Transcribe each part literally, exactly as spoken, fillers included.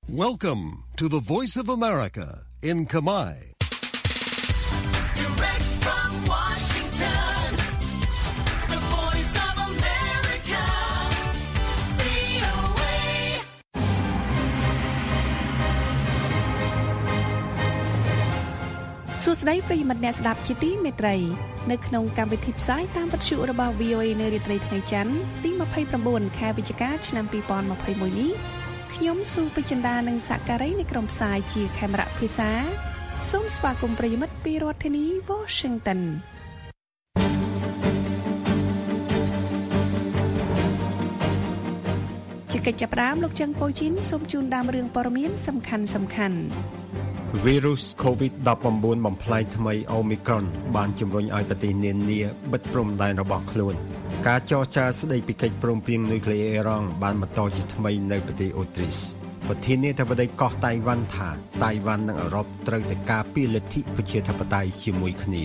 Welcome to the Voice of America in Khmer. Direct from Washington, the Voice of America, វី អូ เอ សួស្តីប្រិយមិត្តអ្នកស្ដាប់ជាទីមេត្រីនៅក្នុងកម្មវិធីផ្សាយតាមវិទ្យុរបស់ វី អូ เอ នៅរាត្រីថ្ងៃច័ន្ទទី ยี่สิบเก้า ខែវិច្ឆិកាឆ្នាំ ยี่สิบยี่สิบเอ็ด នេះខ្ញុំស៊ូពេជ្រចិន្តានិងសហការីនៃក្រុមផ្សាយជាខេមរៈភាសាសូមស្វាគមន៍ប្រិយមិត្តពីរដ្ឋធានី Washington ជាកិច្ចចាប់ផ្ដើមលោកច័ន្ទប៉ូជីនសូមជូនដើមរឿងព័ត៌មានសំខាន់សំខាន់ Virus កូវីដ ដប់ប្រាំបួន បំផ្លាញថ្មី Omicron បានជំរុញឲ្យប្រទេសនានាបិទព្រំដែនរបស់ខ្លួនការចរចាស្ដីពីកិច្ចព្រមព្រៀងនុយក្លេអ៊ែរអ៊ីរ៉ង់បានបន្តជាថ្មីនៅប្រទេសអូទ្រីសប្រធានាធិបតីកោះតៃវ៉ាន់ថាតៃវ៉ាន់និងអឺរ៉ុបត្រូវតែការពារលទ្ធិប្រជាធិបតេយ្យជាមួយគ្នា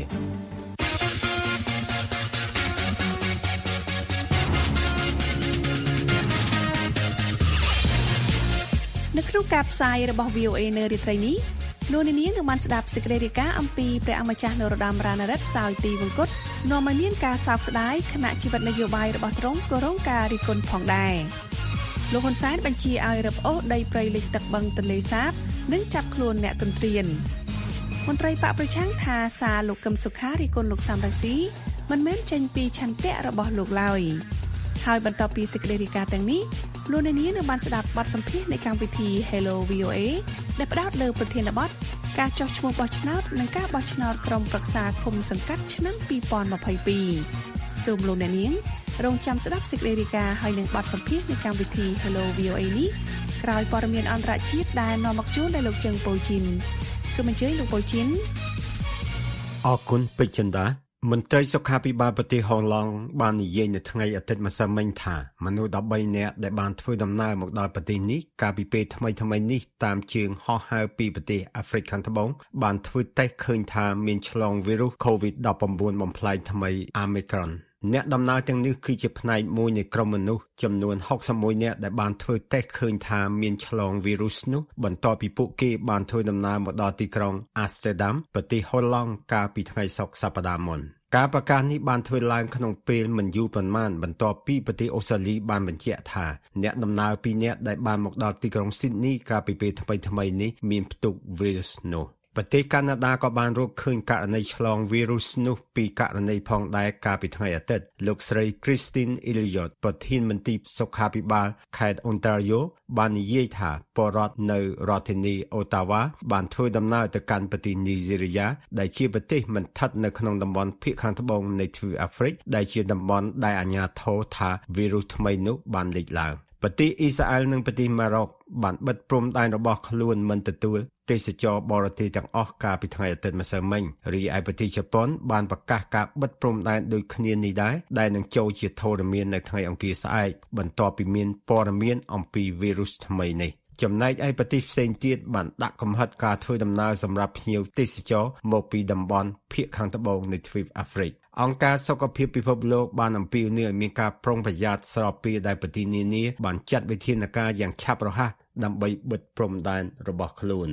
នៅក្នុងការផ្សាយរបស់ វី អូ เอ នៅរាត្រីនេះលោកនាងនឹងបានស្ដាប់សេចក្តីរាយការណ៍អំពីព្រះអម្ចាស់នរោត្តមរណរដ្ឋសោយទីវង្គតនាំឲ្យមានការសោកស្ដាយខណៈជីវិតនយោបាយរបស់ទ្រង់ក៏រងការរិះគន់ផងដែរលោកហ៊ុនសែនបញ្ជាឲ្យរឹបអូសដីព្រៃលិចទឹកបឹងទន្លេសាបនិងចាប់ខ្លួនអ្នកទន្ទ្រានមន្ត្រីបកប្រឆាំងថាសារលោកកឹមសុខារិះគន់លោកសំរងស៊ីមិនមែនចេញពីឆន្ទៈរបស់លោកឡើយហើយបន្តពីសេចក្តីរាយការណ៍ទាំងនេះលោកនាងនឹងបានស្ដាប់បទសម្ភាសន៍នៃកម្មវិធី Hello វី អូ เอ ដែលផ្ដោតលើប្រធានបទការចោះឈ្មោះបោះឆ្នោតនិងការបោះឆ្នោតក្រុមប្រឹក្សាឃុំសង្កាត់ឆ្នាំ ยี่สิบยี่สิบเอ็ด សូមលោកនាងរងចាំស្ដាប់សេចក្តីរាយការណ៍ហើយនឹងបទសម្ភាសន៍នៃកម្មវិធី Hello វី អូ เอ នេះក្រោយព័ត៌មានអន្តរជាតិដែលនាំមកជូនដោយលោកជើងប៉ូជីនសូមអញ្ជើញលោកប៉ូជីនអរគុណពេជ្រចិន្តាមន្ត្រីសុខាភិបាលប្រទេសហូឡង់បាននិយាយនៅថ្ងៃអាទិត្យម្សិលមិញថាមនុស្ស ដប់បី នាក់ដែលបានធ្វើដំណើរមកដល់ប្រទេសនេះកាលពីពេលថ្មីៗនេះតាមជើងហោះហើរពីប្រទេសអាហ្វ្រិកខាងត្បូងបានធ្វើតេស្តឃើញថាមានឆ្លងវីរុស កូវីដ ដប់ប្រាំបួន បំផ្លាញថ្មី Omicron អ្នកដំណើរទាំងនេះគឺជាផ្នែកមួយនៃក្រុមមនុស្សចំនួន หกสิบเอ็ด នាក់ដែលបានធ្វើតេស្តឃើញថាមានឆ្លងវីរុសនោះបន្ទាប់ពីពួកគេបានធ្វើដំណើរមកដល់ទីក្រុង Amsterdam ប្រទេសហូឡង់កាលពីថ្ងៃសុក្រសប្តាហ៍មុនការប្រកាសនេះបានធ្វើឡើងក្នុងពេលមិនយូរប៉ុន្មានបន្ទាប់ពីប្រទេសអូស្ត្រាលីបានបញ្ជាក់ថាអ្នកដំណើរពីរនាក់ដែលបានមកដល់ទីក្រុង Sydney កាលពីពេលថ្មីៗនេះមានផ្ទុកវីរុសនោះប្រទេសកាណាដាក៏បានរកឃើញករណីឆ្លងវីរុសនោះពីករណីផងដែរកាលពីថ្ងៃអាទិត្យលោកស្រី Christine Elliott ប្រធានមន្ត្រីសុខាភិបាលខេត្ត Ontario បាននិយាយថាពលរដ្ឋនៅរដ្ឋធានី Ottawa បានធ្វើដំណើរទៅកាន់ប្រទេស New Zealand ដែលជាប្រទេសមិនស្ថិតនៅក្នុងតំបន់ភាគខាងត្បូងនៃទ្វីបអាហ្វ្រិកដែលជាតំបន់ដែលអាជ្ញាធរថាវីរុសថ្មីនោះបានលេចឡើងប្រទេសអ៊ីស្រាអែលនិងប្រទេសម៉ារ៉ុកបានបិទព្រំដែនរបស់ខ្លួនមិនទទួលទេសចរបរទេសទាំងអស់កាលពីថ្ងៃអាទិត្យម្សិលមិញរីឯប្រទេសជប៉ុនបានប្រកាសការបិទព្រំដែនដូចគ្នានេះដែរដែលនឹងចូលជាធរមាននៅថ្ងៃអង្គារស្អែកបន្ទាប់ពីមានព័ត៌មានអំពីវីរុសថ្មីនេះចំណែកឯប្រទេសផ្សេងទៀតបានដាក់កំហិតការធ្វើដំណើរសម្រាប់ភ្ញៀវទេសចរមកពីតំបន់ភាគខាងត្បូងនៃទ្វីបអាហ្វ្រិកអង្គការសុខភាពពិភពលោកបានអំពាវនាវឲ្យមានការប្រុងប្រយ័ត្នស្របពេលដែលប្រទេសនានាបានចាត់វិធានការយ៉ាងឆាប់រហ័សដើម្បីបិទព្រំដែនរបស់ខ្លួន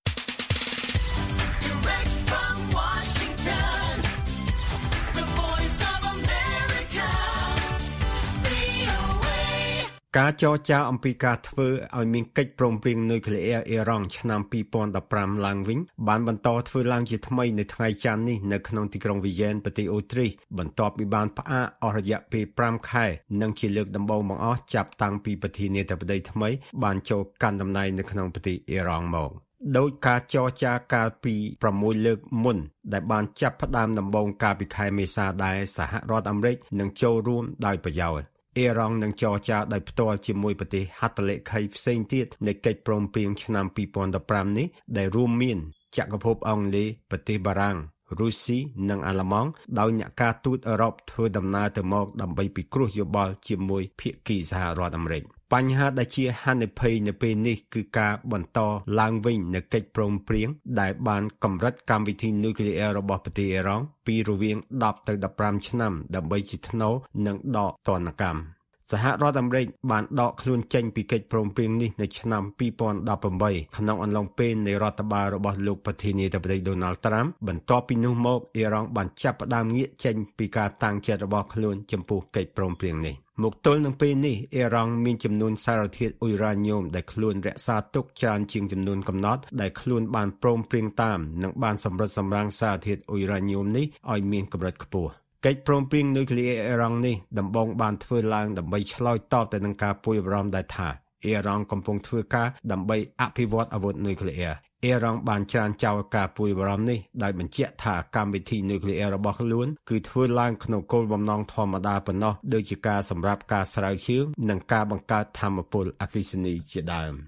ការចរចាអំពីការធ្វើឲ្យមានកិច្ចព្រមព្រៀងនុយក្លេអ៊ែរអ៊ីរ៉ង់ឆ្នាំ ยี่สิบสิบห้า ឡើងវិញបានបន្តធ្វើឡើងជាថ្មីនៅថ្ងៃច័ន្ទនេះនៅក្នុងទីក្រុងវីយ៉ែនប្រទេសអូទ្រីសបន្ទាប់ពីបានផ្អាកអស់រយៈពេលប្រាំខែនិងជាលើកដំបូងបង្អស់ចាប់តាំងពីប្រធានាធិបតីថ្មីបានចូលកាន់តំណែងនៅក្នុងប្រទេសអ៊ីរ៉ង់មកដោយការចរចាកាលពីប្រាំមួយលើកមុនដែលបានចាប់ផ្ដើមដំបូងកាលពីខែមេសាដែរសហរដ្ឋអាមេរិកនឹងចូលរួមដោយប្រយោជន៍អ៊ីរ៉ង់នឹងចរចាដោយផ្ទាល់ជាមួយប្រទេសហត្ថលេខីផ្សេងទៀតនៃកិច្ចព្រមព្រៀងឆ្នាំ ยี่สิบสิบห้า នេះដែលរួមមានចក្រភពអង់គ្លេសប្រទេសបារាំងរុស្ស៊ីនិងអាល្លឺម៉ង់ដោយអ្នកការទូតអឺរ៉ុបធ្វើដំណើរទៅមកដើម្បីពិគ្រោះយោបល់ជាមួយភាគីសហរដ្ឋអាមេរិកបញ្ហាដែលជាហានិភ័យនៅពេលនេះគឺការបន្តឡើងវិញនៃកិច្ចព្រមព្រៀងដែលបានកម្រិតកម្មវិធីនុយក្លេអ៊ែររបស់ប្រទេសអ៊ីរ៉ង់ពីរវាងដប់ទៅដប់ប្រាំឆ្នាំដើម្បីជាថ្នូរនិងដកទណ្ឌកម្មសហរដ្ឋអាមេរិកបានដកខ្លួនចេញពីកិច្ចព្រមព្រៀងនេះនៅឆ្នាំពីរពាន់ដប់ប្រាំបីក្នុងអំឡុងពេលនៃរដ្ឋបាលរបស់លោកប្រធានាធិបតី Donald Trump បន្ទាប់ពីនោះមកអ៊ីរ៉ង់បានចាប់ផ្ដើមងាកចេញពីការតាំងចិត្តរបស់ខ្លួនចំពោះកិច្ចព្រមព្រៀងនេះមកទល់នឹងពេលនេះអ៊ីរ៉ង់មានចំនួនសារធាតុអ៊ុយរ៉ាញ៉ូមដែលខ្លួនរក្សាទុកច្រើនជាងចំនួនកំណត់ដែលខ្លួនបានព្រមព្រៀងតាមនិងបានសម្រិតសម្រាំងសារធាតុអ៊ុយរ៉ាញ៉ូមនេះឲ្យមានកម្រិតខ្ពស់កិច្ចព្រមព្រៀងនុយក្លេអ៊ែរអ៊ីរ៉ង់នេះដំបូងបានធ្វើឡើងដើម្បីឆ្លើយតបទៅនឹងការព្រួយបារម្ភដែលថាអ៊ីរ៉ង់កំពុងធ្វើការដើម្បីអភិវឌ្ឍអាវុធនុយក្លេអ៊ែរអ៊ីរ៉ង់បានច្រានចោលការព្រួយបារម្ភនេះដោយបញ្ជាក់ថាកម្មវិធីនុយក្លេអ៊ែររបស់ខ្លួនគឺធ្វើឡើងក្នុងគោលបំណងធម្មតាប៉ុណ្ណោះដូចជាការសម្រាប់ការស្រាវជ្រាវនិងការបង្កើតថាមពលអគ្គិសនីជាដើម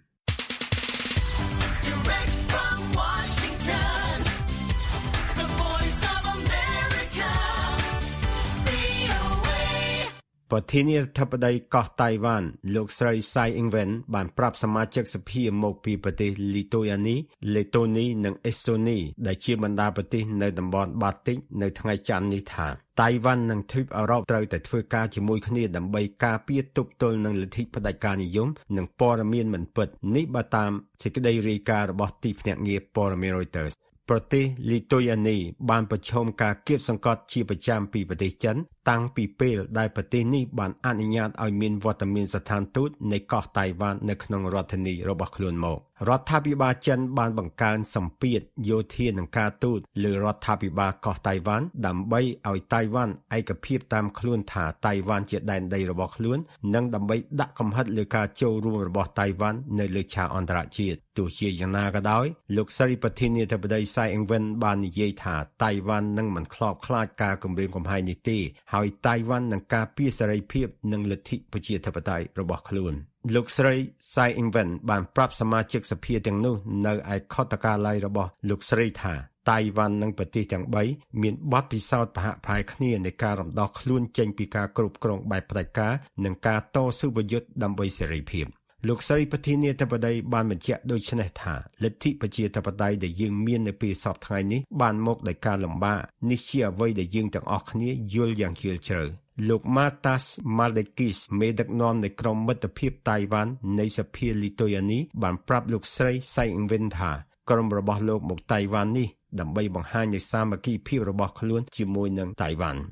ប្រធានាធិបតីកោះតៃវ៉ាន់លោកស្រី Tsai Ing-wen បានប្រាប់សមាជិកសភាមកពីប្រទេសលីតូយ៉ានី លេតូនីនិងអេស្តូនីដែលជាបណ្ដាប្រទេសនៅតំបន់បាល់ទិកនៅថ្ងៃច័ន្ទនេះថាតៃវ៉ាន់និងទ្វីបអឺរ៉ុបត្រូវតែធ្វើការជាមួយគ្នាដើម្បីការពារទប់ទល់នឹងលទ្ធិផ្ដាច់ការនិយមនិងព័ត៌មានមិនពិតនេះបើតាមសេចក្តីរាយការណ៍របស់ទីភ្នាក់ងារព័ត៌មាន Reutersប្រទេសលីតូយ៉ានីបានប្រឈមការគៀបសង្កត់ជាប្រចាំពីប្រទេសចិនតាំងពីពេលដែលប្រទេសនេះបានអនុញ្ញាតឲ្យមានវត្តមានស្ថានទូតនៃកោះតៃវ៉ាន់នៅក្នុងរដ្ឋធានីរបស់ខ្លួនមករដ្ឋាភិបាលចិនបានបង្កើនសម្ពាធយោធានិងការទូតលើរដ្ឋាភិបាលកោះតៃវ៉ាន់ដើម្បីឲ្យតៃវ៉ាន់ឯកភាពតាមខ្លួនថាតៃវ៉ាន់ជាដែនដីរបស់ខ្លួននិងដើម្បីដាក់កំហិតលើការចូលរួមរបស់តៃវ៉ាន់នៅលើឆាកអន្តរជាតិទោះជាយ៉ាងណាក៏ដោយលោកស្រីប្រធានាធិបតី Tsai Ing-wen បាននិយាយថាតៃវ៉ាន់នឹងមិនខ្លោបខ្លាចការគំរាមកំហែងនេះទេហើយតៃវ៉ាន់នឹងការពារសេរីភាពនិងលទ្ធិប្រជាធិបតេយ្យរបស់ខ្លួនលោកស្រី Tsai Ing-wen បានប្រាប់សមាជិកសភាទាំងនោះនៅឯខុទ្ទកាល័យរបស់លោកស្រីថាតៃវ៉ាន់និងប្រទេសទាំងបីមានបទពិសោធន៍ប្រហាក់ប្រហែលគ្នានៃការរំដោះខ្លួនចេញពីការគ្រប់គ្រងបែបផ្ដាច់ការនិងការតស៊ូប្រយុទ្ធដើម្បីសេរីភាពលោកស្រីប្រធានាធិបតីបានបញ្ជាក់ដូចនេះថាលទ្ធិប្រជាធិបតេយ្យដែលយើងមាននៅពេលសពថ្ងៃនេះបានមកដោយការលំបាកនេះជាអ្វីដែលយើងទាំងអស់គ្នាយល់យ៉ាងជ្រាលជ្រៅលោក Matas Maldekis មេដឹកនាំនៃក្រុមមិត្តភាពតៃវ៉ាន់នៃសភាលីតូយ៉ានីបានប្រាប់លោកស្រី Tsai Ing-wen ថាក្រុមរបស់លោកមកតៃវ៉ាន់នេះដើម្បីបង្ហាញនូវសាមគ្គីភាពរបស់ខ្លួនជាមួយនឹងតៃវ៉ាន់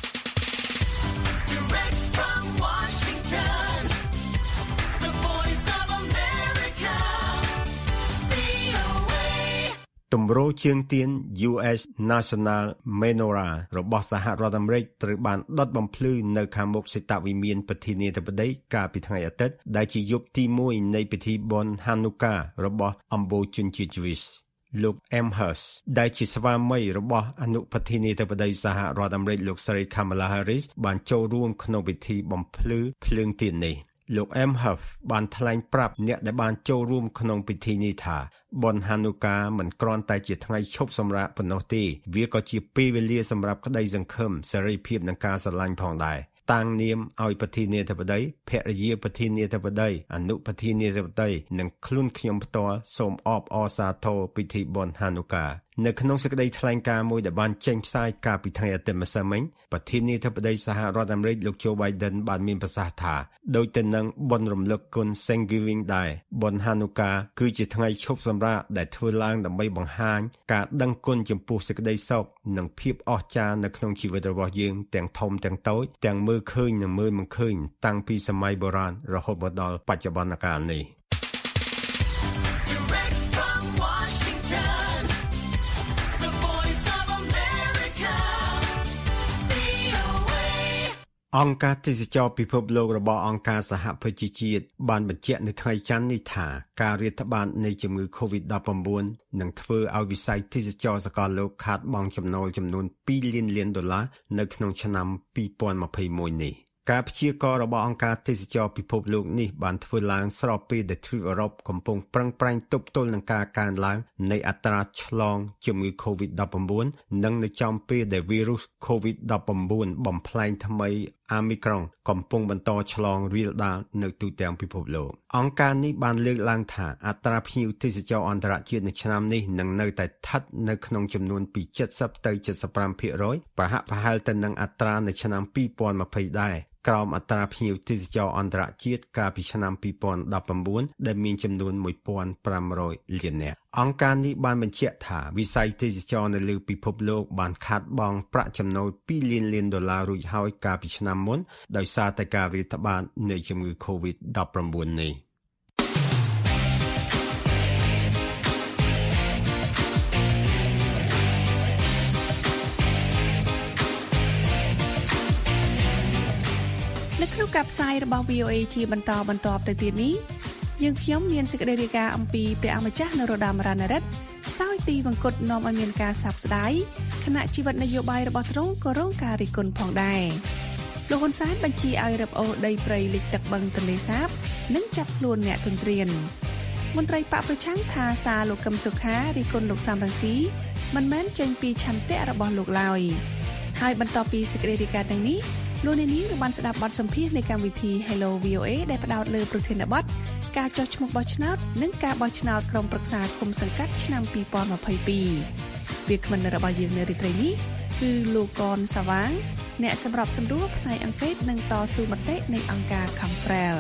ទម្រោជើងទៀន យូ អេស National Menorah របស់សហរដ្ឋអាមេរិកត្រូវបានដុតបំភ្លឺនៅខាងមុខសេតវិមានប្រធានាធិបតីកាលពីថ្ងៃអាទិត្យដែលជាយប់ទីមួយនៃពិធីបុណ្យ Hanukkah របស់អំបូរជនជាតិ Jewish លោក Amherst ដែលជាស្វាមីរបស់អនុប្រធានាធិបតីសហរដ្ឋអាមេរិកលោកស្រី Kamala Harris បានចូលរួមក្នុងពិធីបំភ្លឺភ្លើងទៀននេះលោក Amherst បានថ្លែងប្រាប់អ្នកដែលបានចូលរួមក្នុងពិធីនេះថាបុណ្យ Hanukkah មិនគ្រាន់តែជាថ្ងៃឈប់សម្រាកប៉ុណ្ណោះទេវាក៏ជាពេលវេលាសម្រាប់ក្តីសង្ឃឹមសេរីភាពនិងការស្រឡាញ់ផងដែរតាំងនាមឲ្យប្រធានាធិបតីភរិយាប្រធានាធិបតីអនុប្រធានាធិបតីនិងខ្លួនខ្ញុំផ្ទាល់សូមអបអរសាទរពិធីបុណ្យ Hanukkah នៅក្នុងសេចក្តីថ្លែងការណ៍មួយដែលបានចេញផ្សាយកាលពីថ្ងៃអាទិត្យម្សិលមិញប្រធានាធិបតីសហរដ្ឋអាមេរិកលោក Joe Biden បានមានប្រសាសន៍ថាដូចទៅនឹងបុណ្យរំលឹកគុណ Thanksgiving ដែរបុណ្យ Hanukkah គឺជាថ្ងៃឈប់សម្រាកដែលធ្វើឡើងដើម្បីបង្ហាញការដឹងគុណចំពោះសេចក្តីសុខនិងភាពអស្ចារ្យនៅក្នុងជីវិតរបស់យើងទាំងធំទាំងតូចទាំងមើលឃើញនិងមើលមិនឃើញតាំងពីសម័យបុរាណរហូតមកដល់បច្ចុប្បន្នកាលនេះអង្គការទេសចរពិភពលោករបស់អង្គការសហប្រជាជាតិបានបញ្ជាក់នៅថ្ងៃច័ន្ទនេះថាការរាតត្បាតនៃជំងឺ COVID ដប់ប្រាំបួន នឹងធ្វើឲ្យវិស័យទេសចរសកលលោកខាតបង់ចំណូលចំនួនពីរលានលានដុល្លារនៅក្នុងឆ្នាំពីរពាន់ម្ភៃមួយនេះការព្យាករណ៍របស់អង្គការទេសចរពិភពលោកនេះបានធ្វើឡើងស្របពេលដែលទ្វីបអឺរ៉ុបកំពុងប្រឹងប្រែងទប់ទល់នឹងការកើនឡើងនៃអត្រាឆ្លងជំងឺ COVID ដប់ប្រាំបួន និងនៅចំពេលដែលវីរុស COVID ដប់ប្រាំបួន បំផ្លែងថ្មី Omicron កំពុងបន្តឆ្លងរាលដាលនៅទូទាំងពិភពលោកអង្គការនេះបានលើកឡើងថាអត្រាភ្ញៀវទេសចរអន្តរជាតិនៅឆ្នាំនេះនឹងនៅតែស្ថិតនៅក្នុងចំនួនពី70ទៅ75%ប្រហាក់ប្រហែលទៅនឹងអត្រានៅឆ្នាំ2020ដែរក្រោមអត្រាភ្ញៀវទេសចរអន្តរជាតិកាលពីឆ្នាំ2019ដែលមានចំនួន1500លាននាក់អង្គការនេះបានបញ្ជាក់ថាវិស័យទេសចរនៅលើពិភពលោកបានខាតបង់ប្រាក់ចំណូលពីរលានលានដុល្លាររួចហើយកាលពីឆ្នាំមុនដោយសារតែការរាតត្បាតនៃជំងឺ កូវីដ ដប់ប្រាំបួន នេះនៅក្នុងការផ្សាយរបស់ វី អូ អេ ជាបន្តបន្ទាប់ទៅទៀតនេះយើងខ្ញុំមានសេចក្តីរាយការណ៍អំពីព្រះអម្ចាស់នរោត្តម រណរដ្ឋសោយទីវង្គតនាំឲ្យមានការសោកស្ដាយគណៈជីវិតនយោបាយរបស់ទ្រង់ក៏រងការរិះគន់ផងដែរលោកហ៊ុនសែនបញ្ជាឲ្យរឹបអូសដីព្រៃលិចទឹកបឹងទន្លេសាបនិងចាប់ខ្លួនអ្នកទន្ទ្រានមន្ត្រីបកប្រឆាំងថាសារលោកកឹមសុខារិះគន់លោកសំរងស៊ីមិនមែនចេញពីឆន្ទៈរបស់លោកឡើយហើយបន្ទាប់ពីសេចក្តីរាយការណ៍ទាំងនេះលោកនាងនឹងបានស្ដាប់បទសម្ភាសន៍នៃកម្មវិធី Hello វី អូ អេ ដែលផ្ដោតលើប្រធានបទការចោះឈ្មោះបោះឆ្នោតនិងការបោះឆ្នោតក្រុមប្រឹក្សាគុំសង្កាត់ឆ្នាំពីរពាន់ម្ភៃពីរវាគ្មិនរបស់យើងនៅរាត្រីនេះគឺលោកកនសាវាងអ្នកសម្របសម្រួលផ្នែកអង្កេតនិងតស៊ូមតិនៃអង្គការ Camprel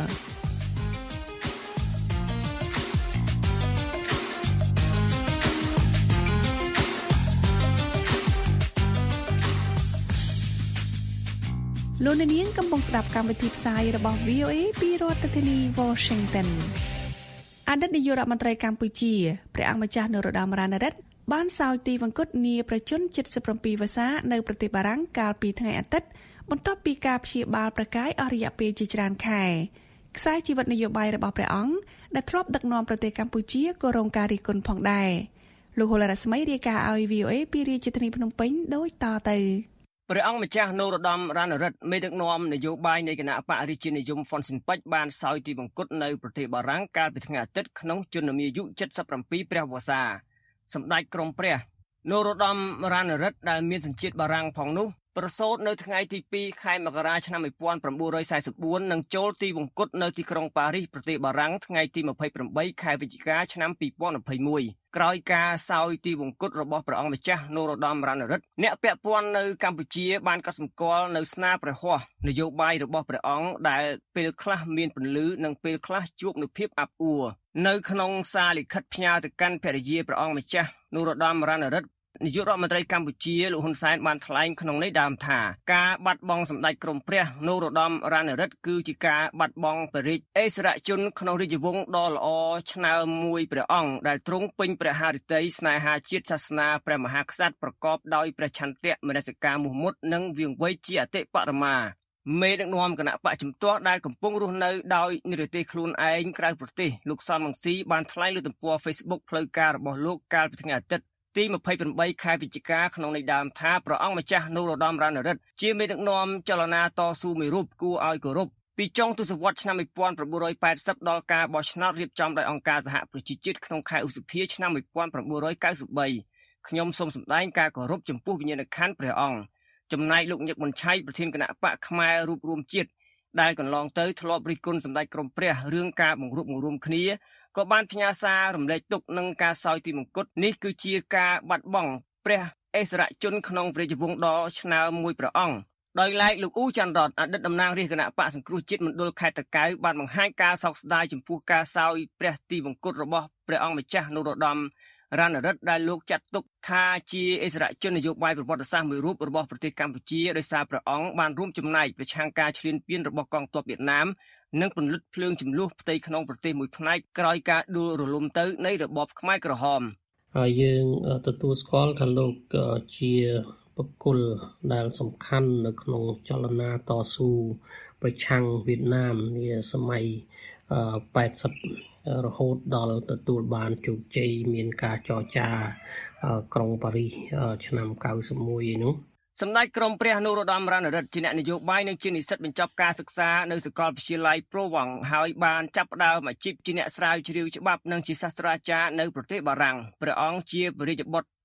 លោកនាងកំពុងស្ដាប់កម្មវិធីផ្សាយរបស់ វី អូ អេ ពីរដ្ឋធានី Washington អតីតនាយករដ្ឋមន្ត្រីកម្ពុជាព្រះអង្គម្ចាស់នរោត្តម រណរដ្ឋបានសោយទីវង្គតនាប្រជជនជិតសិប៧វស្សានៅប្រទេសបារាំងកាលពីថ្ងៃអាទិត្យបន្ទាប់ពីការព្យាបាលប្រកាយអស់រយៈពេលជាច្រើនខែខ្សែជីវិតនយោបាយរបស់ព្រះអង្គដែលធ្លាប់ដឹកនាំប្រទេសកម្ពុជាក៏រងការរិះគន់ផងដែរលោកហុលរស្មីរាយការណ៍ឲ្យ វី អូ អេ ពីរាជធានីភ្នំពេញដូចតទៅព្រះអង្គម្ចាស់នរោត្តម រណរដ្ឋមេដឹកនាំនយោបាយនៃគណៈបករាជានិយមហ្វុនស៊ិនប៉ិចបានសោយទីវង្គតនៅប្រទេសបារាំងកាលពីថ្ងៃអាទិត្យក្នុងជន្មាយុជិតសិប៧ព្រះវស្សាសម្ដេចក្រមព្រះនរោត្តម រណរដ្ឋដែលមានសញ្ជាតិបារាំងផងនោះប្រសូតនៅថ្ងៃទីពីរខែមករាឆ្នាំ១៩៤៤និងចូលទីវង្គតនៅទីក្រុងប៉ារីសប្រទេសបារាំងថ្ងៃទីម្ភៃប្រាំបីខែវិច្ឆិកាឆ្នាំពីរពាន់ម្ភៃមួយក្រោយការសោយទីវង្គតរបស់ព្រះអង្គម្ចាស់នរោត្តម រណរដ្ឋអ្នកពាក់ព័ន្ធនៅកម្ពុជាបានកត់សម្គាល់នៅស្នាព្រះហស្ថនយោបាយរបស់ព្រះអង្គដែលពេលខ្លះមានពន្លឺនិងពេលខ្លះជួបនូវភាពអាប់អួរនៅក្នុងសារលិខិតផ្ញើទៅកាន់ភរិយាព្រះអង្គម្ចាស់នរោត្តម រណរដ្ឋនាយករដ្ឋមន្ត្រីកម្ពុជាលោកហ៊ុនសែនបានថ្លែងក្នុងន័យដើមថាការបាត់បង់សម្ដេចក្រមព្រះនរោត្តម រណរដ្ឋគឺជាការបាត់បង់ព្រះរាជឥស្សរជនក្នុងរាជវង្សដ៏ល្អឆ្នើមមួយព្រះអង្គដែលទ្រង់ពេញព្រះハរតីស្នេហាជាតិសាសនាព្រះមហាក្សត្រប្រកបដោយព្រះឆន្ទៈមនសិការមោះមុតនិងវាងវៃជាអតិបរមាមេដឹកនាំគណៈបកជំទាស់ដែលកំពុងរស់នៅដោយនិរទេសខ្លួនឯងក្រៅប្រទេសលោកសំរងស៊ីបានថ្លែងលើទំព័រ Facebook ផ្លូវការរបស់លោកកាលពីថ្ងៃអាទិត្យទីម្ភៃប្រាំបីខែវិច្ឆិកាក្នុងន័យដើមថាព្រះអង្គម្ចាស់នរោត្តម រណរដ្ឋជាមេដឹកនាំចលនាតស៊ូមួយរូបគួរឲ្យគោរពពីចុងទសវត្សរ៍ឆ្នាំ១៩៨០ដល់ការបោះឆ្នោតរៀបចំដោយអង្គការសហប្រជាជាតិក្នុងខែឧសភាឆ្នាំ១៩៩៣ខ្ញុំសូមសម្ដែងការគោរពចំពោះវិញ្ញាណក្ខន្ធព្រះអង្គចំណែកលោកញឹកមុនឆៃប្រធានគណៈបកខ្មែររួបរวมជាតិដែលកន្លងទៅធ្លាប់រិះគន់សម្ដេចក្រមព្រះរឿងការបង្រួបបង្រួមគ្នាក៏បានផ្ញើសាររំលែកទុក្ខនឹងការសោយទីមង្គតនេះគឺជាការបាត់បង់ព្រះឥស្សរជនក្នុងព្រះរាជវង្សដ៏ឆ្នើមមួយព្រះអង្គដោយឡែកលោកអ៊ូច័ន្ទរតអតីតតំណាងរាជគណៈបកសង្គ្រោះជាតិមណ្ឌលខេត្តតាកែវបានបង្ហាញការសោកស្ដាយចំពោះការសោយព្រះទីវង្គតរបស់ព្រះអង្គម្ចាស់នរោត្តម រណរដ្ឋដែលលោកចាត់ទុកថាជាឥស្សរជននយោបាយប្រវត្តិសាស្ត្រមួយរូបរបស់ប្រទេសកម្ពុជាដោយសារព្រះអង្គបានរួមចំណែកប្រឆាំងការឈ្លានពានរបស់កងទ័ពវៀតណាមនិងពន្លត់ភ្លើងចំនួនផ្ទៃក្នុងប្រទេសមួយផ្នែកក្រោយការដួលរលំទៅនៃរបបខ្មែរក្រហមហើយយើងទទួលស្គាល់ថាលោកជាបុគ្គលដែលសំខាន់នៅក្នុងចលនាតស៊ូប្រឆាំងវៀតណាមនាសម័យប៉ែតសិបរហូតដល់ទទួលបានជោគជ័យមានការចរចាក្រុងប៉ារីសឆ្នាំ៩១នោះសម្ដេចក្រមព្រះនរោត្តម រណរដ្ឋជាអ្នកនយោបាយនិងជានិស្សិតបញ្ចប់ការសិក្សានៅសាកលវិទ្យាល័យប្រវង់ហើយបានចាប់ផ្ដើមអាជីពជាអ្នកស្រាវជ្រាវច្បាប់និងជាសាស្ត្រាចារ្យនៅប្រទេសបារាំងព្រះអង្គជាព្រះរាជបុត្រ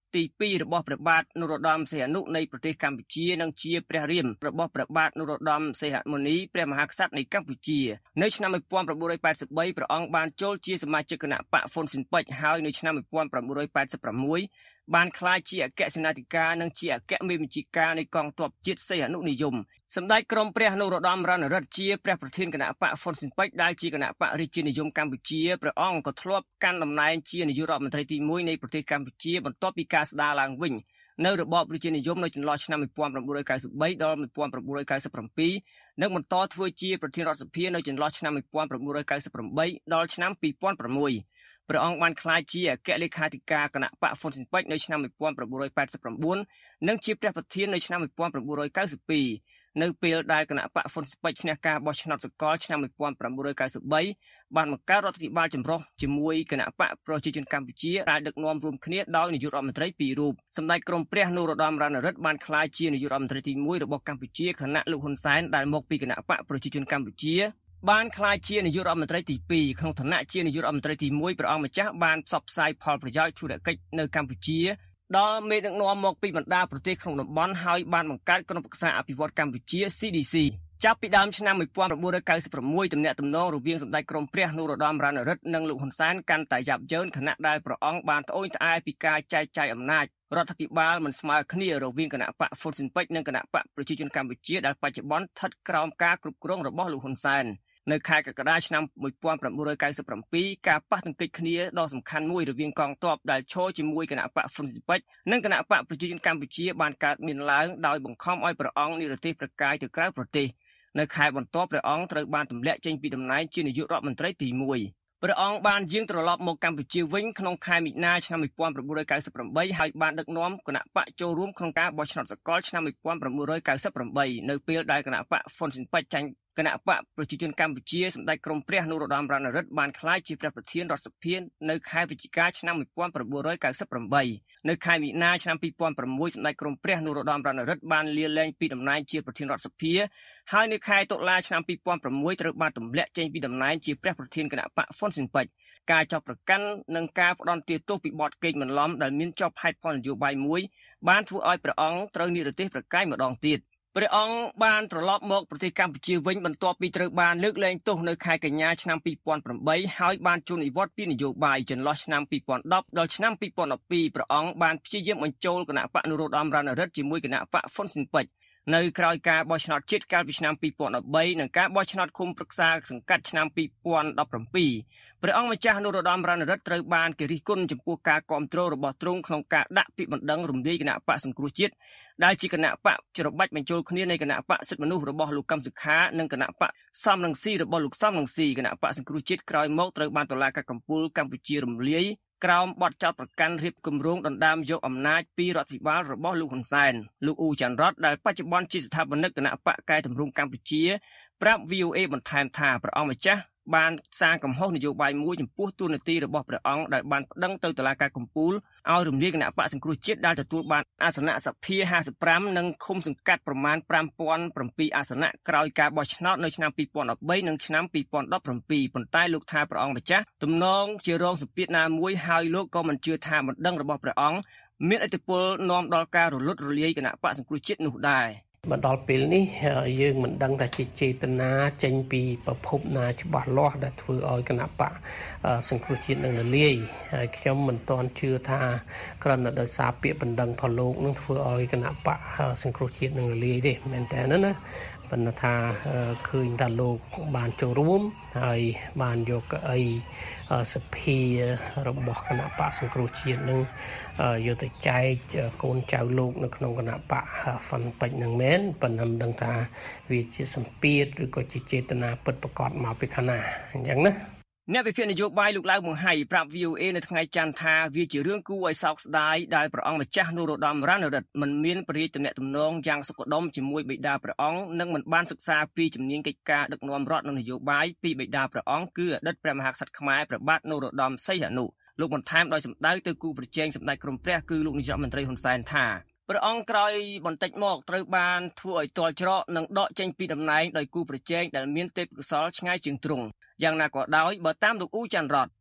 ទីពីររបស់ព្រះបាទនរោត្តមសីហនុនៃប្រទេសកម្ពុជានិងជាព្រះរាមរបស់ព្រះបាទនរោត្តមសីហមុនីព្រះមហាក្សត្រនៃកម្ពុជានៅឆ្នាំmột nghìn chín trăm tám mươi baព្រះអង្គបានចូលជាសមាជិកគណៈបកហ្វុនស៊ិនប៉ិចហើយនៅឆ្នាំmột nghìn chín trăm tám mươi sáuបានក្លាយជាអគ្គសេនាធិការនិងជាអគ្គមេបញ្ជាការនៃកងទ័ពជាតិសីហនុនិយមសម្ដេចក្រមព្រះនរោត្តមរណរដ្ឋជាព្រះប្រធានគណៈបកហ្វុនស៊ិនប៉ិចដែលជាគណៈបករាជានិយមកម្ពុជាព្រះអង្គក៏ធ្លាប់កាន់តំណែងជានាយករដ្ឋមន្ត្រីទីមួយនៃប្រទេសកម្ពុជាបន្ទាប់ពីការស្ដារឡើងវិញនៅរបបរាជានិយមនៅចន្លោះឆ្នាំmột nghìn chín trăm chín mươi baដល់một nghìn chín trăm chín mươi bảyនិងបន្តធ្វើជាប្រធានរដ្ឋសភានៅចន្លោះឆ្នាំmột nghìn chín trăm chín mươi támដល់ឆ្នាំtwo thousand sixព្រះអង្គបានក្លាយជាអគ្គលេខាធិការគណៈបកហ្វុនស៊ិនប៉ិចនៅឆ្នាំmột nghìn chín trăm tám mươi nineនិងជាព្រះប្រធាននៅឆ្នាំmột nghìn chín trăm ninety-twoនៅពេលដែលគណៈបកហ្វុនស៊ិនប៉ិចឈ្នះការបោះឆ្នោតសកលឆ្នាំmột nghìn chín trăm ninety-threeបានបង្កើតរដ្ឋាភិបាលចម្រុះជាមួយគណៈបកប្រជាជនកម្ពុជាដែលដឹកនាំរួមគ្នាដោយនាយករដ្ឋមន្ត្រីពីររូបសម្ដេចក្រមព្រះនរោត្តមរណរដ្ឋបានក្លាយជានាយករដ្ឋមន្ត្រីទីមួយរបស់កម្ពុជាខណៈលោកហ៊ុនសែនដែលមកពីគណៈបកប្រជាជនកម្ពុជាបានក្លាយជានាយករដ្ឋមន្ត្រីទីពីរក្នុងឋានៈជានាយករដ្ឋមន្ត្រីទីមួយព្រះអង្គម្ចាស់បានផ្សព្វផ្សាយផលប្រយោជន៍ធុរកិច្ចនៅកម្ពុជាដល់មេដឹកនាំមកពីបណ្ដាប្រទេសក្នុងតំបន់ហើយបានបង្កើតក្រុមប្រឹក្សាអភិវឌ្ឍកម្ពុជា C D C ចាប់ពីដើមឆ្នាំmột nghìn chín trăm ninety-sixទំនាក់ទំនងរវាងសម្ដេចក្រមព្រះនរោត្តមរណរដ្ឋនិងលោកហ៊ុនសែនកាន់តែយ៉ាប់យ៉ឺនខណៈដែលព្រះអង្គបានត្អូញត្អែពីការចែកចាយអំណាចរដ្ឋាភិបាលមិនស្មើគ្នារវាងគណៈបកហ្វុនស៊ិនប៉ិចនិងគណៈបកប្រជាជនកម្ពុជាដែលបច្ចុប្បន្នស្ថិតក្រោមការគ្រប់គ្រងរបស់លោកហ៊ុនសែននៅខែកក្កដាឆ្នាំmột nghìn chín trăm ninety-sevenការប៉ះទង្គិចគ្នាដ៏សំខាន់មួយរវាងកងទ័ពដែលឈរជាមួយគណៈបកហ្វុនស៊ិនប៉ិចនិងគណៈបកប្រជាជនកម្ពុជាបានកើតមានឡើងដោយបង្ខំឲ្យព្រះអង្គនិរទេសប្រកាយទៅក្រៅប្រទេសនៅខែបន្ទាប់ព្រះអង្គត្រូវបានទម្លាក់ចេញពីតំណែងជានាយករដ្ឋមន្ត្រីទីមួយព្រះអង្គបានយាងត្រឡប់មកកម្ពុជាវិញក្នុងខែមីនាឆ្នាំmột nghìn chín trăm ninety-eightហើយបានដឹកនាំគណៈបកចូលរួមក្នុងការបោះឆ្នោតសកលឆ្នាំmột nghìn chín trăm ninety-eightនៅពេលដែលគណៈបកហ្វុនស៊ិនប៉ិចចាញ់គណៈបកប្រជាជនកម្ពុជាសម្ដេចក្រមព្រះនរោត្តមរណរដ្ឋបានក្លាយជាព្រះប្រធានរដ្ឋសភានៅខែវិច្ឆិកាឆ្នាំmột nghìn chín trăm ninety-eightនៅខែមីនាឆ្នាំtwo thousand sixសម្ដេចក្រមព្រះនរោត្តមរណរដ្ឋបានលាលែងពីតំណែងជាប្រធានរដ្ឋសភាហើយនៅខែតុលាឆ្នាំtwo thousand sixត្រូវបានទម្លាក់ចេញពីតំណែងជាព្រះប្រធានគណៈបកហ្វុនស៊ិនប៉ិចការចាប់ប្រកាន់និងការផ្ដន្ទាទោសពីបទកេងបន្លំដែលមានជាប់ហេតុផលនយោបាយមួយបានធ្វើឲ្យព្រះអង្គត្រូវនិរទេសប្រកាយម្ដងទៀតព្រះអង្គបានត្រឡប់មកប្រទេសកម្ពុជាវិញបន្ទាប់ពីត្រូវបានលើកលែងទោសនៅខែកញ្ញាឆ្នាំtwo thousand eightហើយបានជួននិវត្តន៍ពីនយោបាយចន្លោះឆ្នាំtwo thousand tenដល់ឆ្នាំtwo thousand twelveព្រះអង្គបានព្យាយាមបញ្ចូលគណៈបកនរោត្តមរណរដ្ឋជាមួយគណៈបកហ្វុនស៊ិនប៉ិចនៅក្រោយការបោះឆ្នោតជាតិកាលពីឆ្នាំtwo thousand threeនិងការបោះឆ្នោតឃុំប្រឹក្សាសង្កាត់ឆ្នាំtwo thousand seventeenព្រះអង្គម្ចាស់នរោត្តមរណរដ្ឋត្រូវបានគេរិះគន់ចំពោះការគាំទ្ររបស់ទ្រង់ក្នុងការដាក់ពាក្យបណ្ដឹងរំលាយគណៈបកសង្គ្រោះជាតិដែលជាគណៈបកច្របាច់បញ្ចូលគ្នានៃគណៈបកសិទ្ធិមនុស្សរបស់លោកកឹមសុខានិងគណៈបកសំរងស៊ីរបស់លោកសំរងស៊ីគណៈបកសង្គ្រោះជាតិក្រោយមកត្រូវបានតុលាការកំពូលកម្ពុជារំលាយក្រោមបទចោទប្រកាន់រៀបគម្រោងដណ្ដើមយកអំណាចពីរដ្ឋាភិបាលរបស់លោកហ៊ុនសែនលោកអ៊ូច័ន្ទរតដែលបច្ចុប្បន្នជាស្ថាបនិកគណៈបកកែតម្រង់កម្ពុជាប្រាប់ V O A បន្ថែមថាព្រះអង្គម្ចាស់បានសាងកំហុសនយោបាយមួយចំពោះទួនាទីរបស់ព្រះអង្គដែលបានប្តឹងទៅតុលាការកំពូលឲ្យរំលាយគណៈបកសង្គ្រោះជាតិដែលទទួលបានអាសនៈសភាfifty-fiveនិងឃុំសង្កាត់ប្រមាណfive thousand sevenអាសនៈក្រោយការបោះឆ្នោតនៅឆ្នាំtwo thousand thirteenនិងឆ្នាំtwo thousand seventeenប៉ុន្តែលោកថាព្រះអង្គម្ចាស់ទំនងជារងសម្ពាធណាមួយហើយលោកក៏មិនជឿថាបណ្ដឹងរបស់ព្រះអង្គមានឥទ្ធិពលនាំដល់ការរលត់រលាយគណៈបកសង្គ្រោះជាតិនោះដែរមកដល់ពេលនេះយើងមិនដឹងថាជាចេតនាចេញពីប្រភពណាច្បាស់លាស់ដែលធ្វើឲ្យគណៈបកសង្គ្រោះជាតិនឹងរលាយហើយខ្ញុំមិនទាន់ជឿថាគ្រាន់តែដោយសារពាក្យបណ្ដឹងផលលោកនឹងធ្វើឲ្យគណៈបកសង្គ្រោះជាតិនឹងរលាយទេមែនតើណាប៉ុន្តែថាឃើញថាលោកបានចូលរួមហើយបានយកកៅអីសភារបស់គណៈបកសង្គ្រោះជាតិនឹងយកទៅចែកកូនចៅលោកនៅក្នុងគណៈបកហ្វុនពេជ្រនឹងមែនប៉ុន្តែមិនដឹងថាវាជាសម្ពាធឬក៏ជាចេតនាពិតប្រាកដមកពីខាងណាអញ្ចឹងណាអ្នកវិភាគនយោបាយលោកឡៅបង្ហៃប្រាប់ V O A នៅថ្ងៃច័ន្ទថាវាជារឿងគួរឲ្យសោកស្ដាយដែលព្រះអង្គម្ចាស់នរោត្តមរណរដ្ឋមិនមានពរិយាទំនាក់ទំនងយ៉ាងសុខដុមជាមួយបិតាព្រះអង្គនិងមិនបានសិក្សាពីជំនាញកិច្ចការដឹកនាំរដ្ឋនិងនយោបាយពីបិតាព្រះអង្គគឺអតីតព្រះមហាក្សត្រខ្មែរព្រះបាទនរោត្តមសីហនុលោកបន្ថែមដោយសម្ដៅទៅគូប្រជែងសម្ដេចក្រមព្រះគឺលោកនាយករដ្ឋមន្ត្រីហ៊ុនសែនថាព្រះអង្គក្រោយបន្តិចមកត្រូវបានធ្វើឲ្យទាល់ច្រកនិងដកចេញពីតំណែងដោយគូប្រជែងដែលមានទេពកោសល្យឆ្ងាយជាងទ្រង់យ៉ាងណាក៏ដោយបើតាមលោកអ៊ូច័ន្ទរត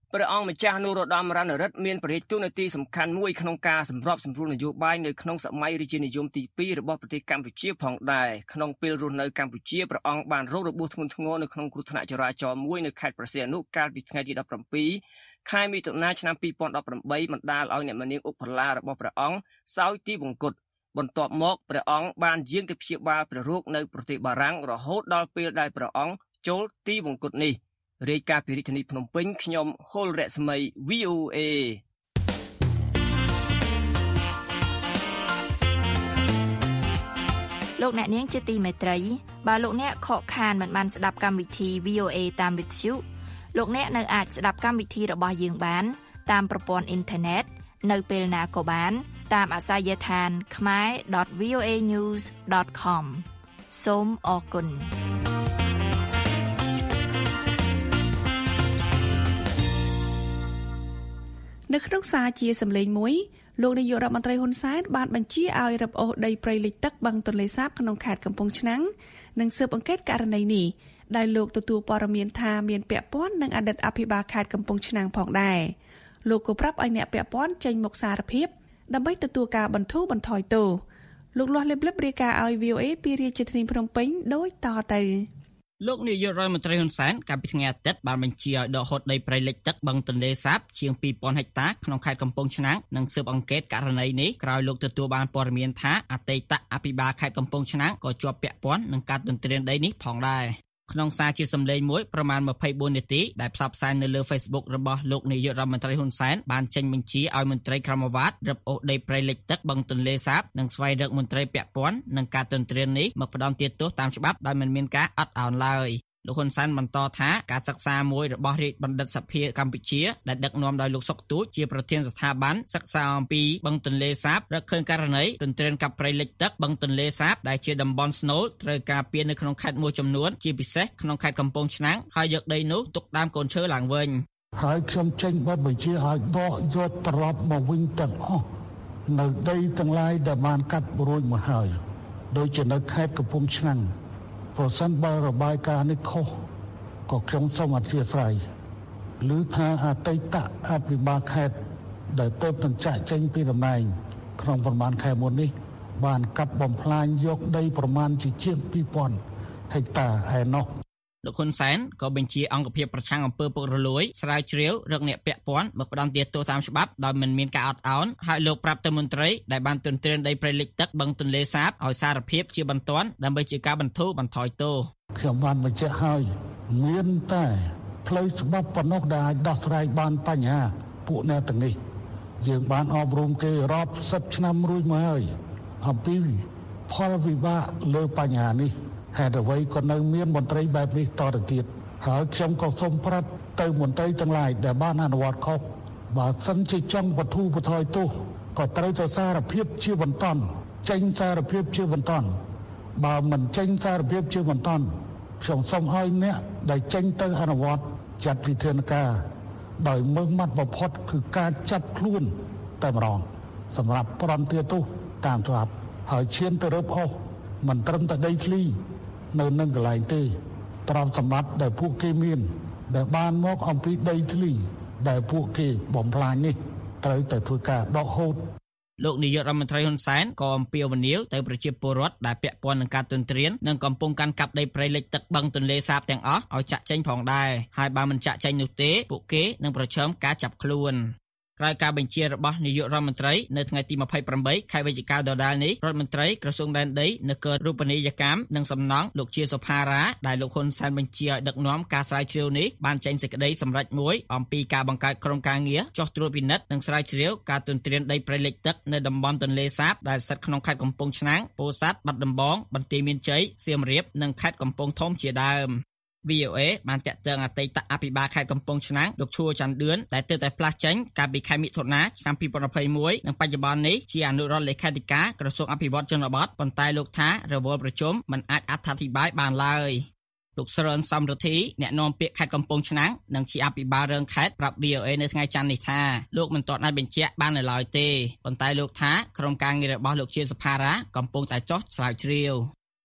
ព្រះអង្គម្ចាស់នរោត្តមរណរដ្ឋមានព្រះរាជតួនាទីសំខាន់មួយក្នុងការសម្របសម្រួលនយោបាយនៅក្នុងសម័យរាជានិយមទីពីររបស់ប្រទេសកម្ពុជាផងដែរក្នុងពេលរស់នៅកម្ពុជាព្រះអង្គបានរងរបួសធ្ងន់ធ្ងរនៅក្នុងគ្រោះថ្នាក់ចរាចរណ៍មួយនៅខេត្តព្រះសីហនុកាលពីថ្ងៃទីដប់ប្រាំពីរខែមិថុនាឆ្នាំពីរពាន់ដប់ប្រាំបីបណ្ដាលឲ្យអ្នកមនាងឧបលារបស់ព្រះអង្គសោយទីវង្គតបន្ទាប់មកព្រះអង្គបានយាងទៅព្យាបាលព្រះរោគនៅប្រទេសបារាំងរហូតដល់ពេលដែលព្រះអង្គចូលទីវង្គតនេះរាយការណ៍ពីរាជធានីភ្នំពេញខ្ញុំហុលរស្មី វី អូ เอលោកអ្នកនាងជាទីមេត្រីបើលោកអ្នកខកខានមិនបានស្ដាប់កម្មវិធី វី អូ เอ តាមវិទ្យុលោកអ្នកនៅអាចស្ដាប់កម្មវិធីរបស់យើងបានតាមប្រព័ន្ធអ៊ីនធឺណិតនៅពេលណាក៏បានតាមអាសយដ្ឋាន khmer ដត វី អូ เอ news ដត com សូមអរគុណនៅក្នុងសារជាសម្លេងមួយលោកនាយករដ្ឋមន្ត្រីហ៊ុនសែនបានបញ្ជាឲ្យរឹបអូសដីព្រៃលិចទឹកបឹងទន្លេសាបក្នុងខេត្តកំពង់ឆ្នាំងនិងស៊ើបអង្កេតករណីនេះដែលលោកទទួលព័ត៌មានថាមានពាក់ព័ន្ធនឹងអតីតអភិបាលខេត្តកំពង់ឆ្នាំងផងដែរលោកក៏ប្រាប់ឲ្យអ្នកពាក់ព័ន្ធចេញមុខសារភាពដើម្បីទទួលការបន្ធូរបន្ថយទោសលោកលាស់លេបលឹបរាយការណ៍ឲ្យ វី អូ เอ ពីរាជធានីភ្នំពេញដូចតទៅលោកនាយករដ្ឋមន្ត្រីហ៊ុនសែនកាលពីថ្ងៃអាទិត្យបានបញ្ជាឲ្យដកហូតដីព្រៃលិចទឹកបឹងទន្លេសាបជាងពីរពាន់ហិកតាក្នុងខេត្តកំពង់ឆ្នាំងនិងស៊ើបអង្កេតករណីនេះក្រោយលោកទទួលបានព័ត៌មានថាអតីតអភិបាលខេត្តកំពង់ឆ្នាំងក៏ជាប់ពាក់ព័ន្ធនឹងការទន្ទ្រានដីនេះផងដែរក្នុងសារជាសម្លេងមួយប្រមាណម្ភៃបួននាទីដែលផ្សព្វផ្សាយនៅលើ Facebook របស់លោកនាយករដ្ឋមន្ត្រីហ៊ុនសែនបានចេញបញ្ជាឲ្យមន្ត្រីក្រមអាវ៉ាត់រឹបអូសដីព្រៃលិចទឹកបឹងទន្លេសាបនិងស្វែងរកមន្ត្រីពាក់ព័ន្ធនឹងការទន្ទ្រាននេះមកផ្ដន្ទាទោសតាមច្បាប់ដោយមិនមានការអត់ឱនឡើយលោកហ៊ុនសែនបន្តថាការសិក្សាមួយរបស់រាជបណ្ឌិតសភាកម្ពុជាដែលដឹកនាំដោយលោកសុកទូចជាប្រធានស្ថាប័នសិក្សាអំពីបឹងទន្លេសាបរកឃើញករណីទន្ទ្រានកាប់ព្រៃលិចទឹកបឹងទន្លេសាបដែលជាតំបន់ស្នូលត្រូវការពារនៅក្នុងខេត្តមួយចំនួនជាពិសេសក្នុងខេត្តកំពង់ឆ្នាំងហើយយកដីនោះទុកដើមកូនឈើឡើងវិញហើយខ្ញុំចេញបទបញ្ជាឲ្យដកយកត្រឡប់មកវិញទាំងអស់នៅដីទាំងឡាយដែលបានកាត់រួចមកហើយដូចជានៅខេត្តកំពង់ឆ្នាំងប្រសិនបើរបាយការណ៍នេះខុសក៏ខ្ញុំសូមអធិស្ឋានឬថាអតីតអភិបាលខេត្តដែលទៅនឹងចាក់ចេញពីតំណែងក្នុងប្រមាណខែមុននេះបានកាប់បំផ្លាញយកដីប្រមាណជាជាងពីរពាន់ហិកតាឯណោះលោកហ៊ុនសែនក៏បញ្ជាអង្គភាពប្រឆាំងអំពើពុករលួយស្រាវជ្រាវរកអ្នកពាក់ព័ន្ធមកផ្ដន្ទាទោសតាមច្បាប់ដោយមិនមានការអត់ឱនហើយលោកប្រាប់ទៅមន្ត្រីដែលបានទន្ទ្រានដីព្រៃលិចទឹកបឹងទន្លេសាបឲ្យសារភាពជាបន្ទាន់ដើម្បីជាការបន្ធូរបន្ថយទោសខ្ញុំបានបញ្ជាក់ហើយមានតែផ្លូវច្បាប់ប៉ុណ្ណោះដែលអាចដោះស្រាយបានបញ្ហាពួកអ្នកទាំងនេះយើងបានអប់រំគេរាប់សិបឆ្នាំរួចមកហើយអំពីផលវិបាកលើបញ្ហានេះហេតុអ្វីក៏នៅមានមន្ត្រីបែបនេះតទៅទៀតហើយខ្ញុំក៏សូមប្រាប់ទៅមន្ត្រីទាំងឡាយដែលបានអនុវត្តខុសបើសិនជាចង់បន្ធូរបន្ថយទោសក៏ត្រូវទៅសារភាពជាបន្តចេញសារភាពជាបន្តបើមិនចេញសារភាពជាបន្តខ្ញុំសូមឲ្យអ្នកដែលចេញទៅអនុវត្តចាត់វិធានការដោយមើងម៉ាត់បំផុតគឺការចាប់ខ្លួនតែម្ដងសម្រាប់ប្រន្ទាទោសតាមច្បាប់ហើយឈានទៅរឹបអូសមិនត្រឹមតែដីធ្លីនៅនឹងកន្លែងទេទ្រព្យសម្បត្តិដែលពួកគេមានដែលបានមកអំពីដីធ្លីដែលពួកគេបំផ្លាញនេះត្រូវតែធ្វើការដកហូតលោកនាយករដ្ឋមន្ត្រីហ៊ុនសែនក៏អំពាវនាវទៅប្រជាពលរដ្ឋដែលពាក់ព័ន្ធនឹងការទន្ទ្រាននិងកំពុងកាន់កាប់ដីព្រៃលិចទឹកបឹងទន្លេសាបទាំងអស់ឲ្យចាក់ចេញផងដែរហើយបើមិនចាក់ចេញនោះទេពួកគេនឹងប្រឈមការចាប់ខ្លួនក្រោយការបញ្ជារបស់នាយករដ្ឋមន្ត្រីនៅថ្ងៃទីម្ភៃប្រាំបីខែវិច្ឆិកាដដែលនេះរដ្ឋមន្ត្រីក្រសួងដែនដីនគររូបនីយកម្មនិងសំណង់លោកជាសុផារ៉ាដែលលោកហ៊ុនសែនបញ្ជាឲ្យដឹកនាំការស្រាវជ្រាវនេះបានចេញសេចក្តីសម្រេចមួយអំពីការបង្កើតក្រុមការងារចុះត្រួតពិនិត្យនិងស្រាវជ្រាវការទន្ទ្រានដីព្រៃលិចទឹកនៅតំបន់ទន្លេសាបដែលស្ថិតក្នុងខេត្តកំពង់ឆ្នាំងពោធិ៍សាត់បាត់ដំបងបន្ទាយមានជ័យសៀមរាបនិងខេត្តកំពង់ធំជាដើមវី អូ เอ បានតាក់ទងអតីតអភិបាលខេត្តកំពង់ឆ្នាំងលោកឈួរច័ន្ទឌឿនដែលទើបតែផ្លាស់ចេញកាលពីខែមិថុនាឆ្នាំពីរពាន់ยี่สิบเอ็ดនិងបច្ចុប្បន្ននេះជាអនុរដ្ឋលេខាធិការក្រសួងអភិវឌ្ឍជនបទប៉ុន្តែលោកថារវល់ប្រជុំមិនអាចអត្ថាធិប្បាយបានឡើយលោកសរិនសំរទ្ធីអ្នកនាំពាក្យខេត្តកំពង់ឆ្នាំងនិងជាអភិបាលរងខេត្តប្រាប់ វី អូ เอ នៅថ្ងៃច័ន្ទនេះថាលោកមិនទាន់អាចបញ្ជាក់បាននៅឡើយទេប៉ុន្តែលោកថាក្រុមការងាររបស់លោកជាសុផារ៉ាកំពុងតែចុះស្រាវជ្រាវ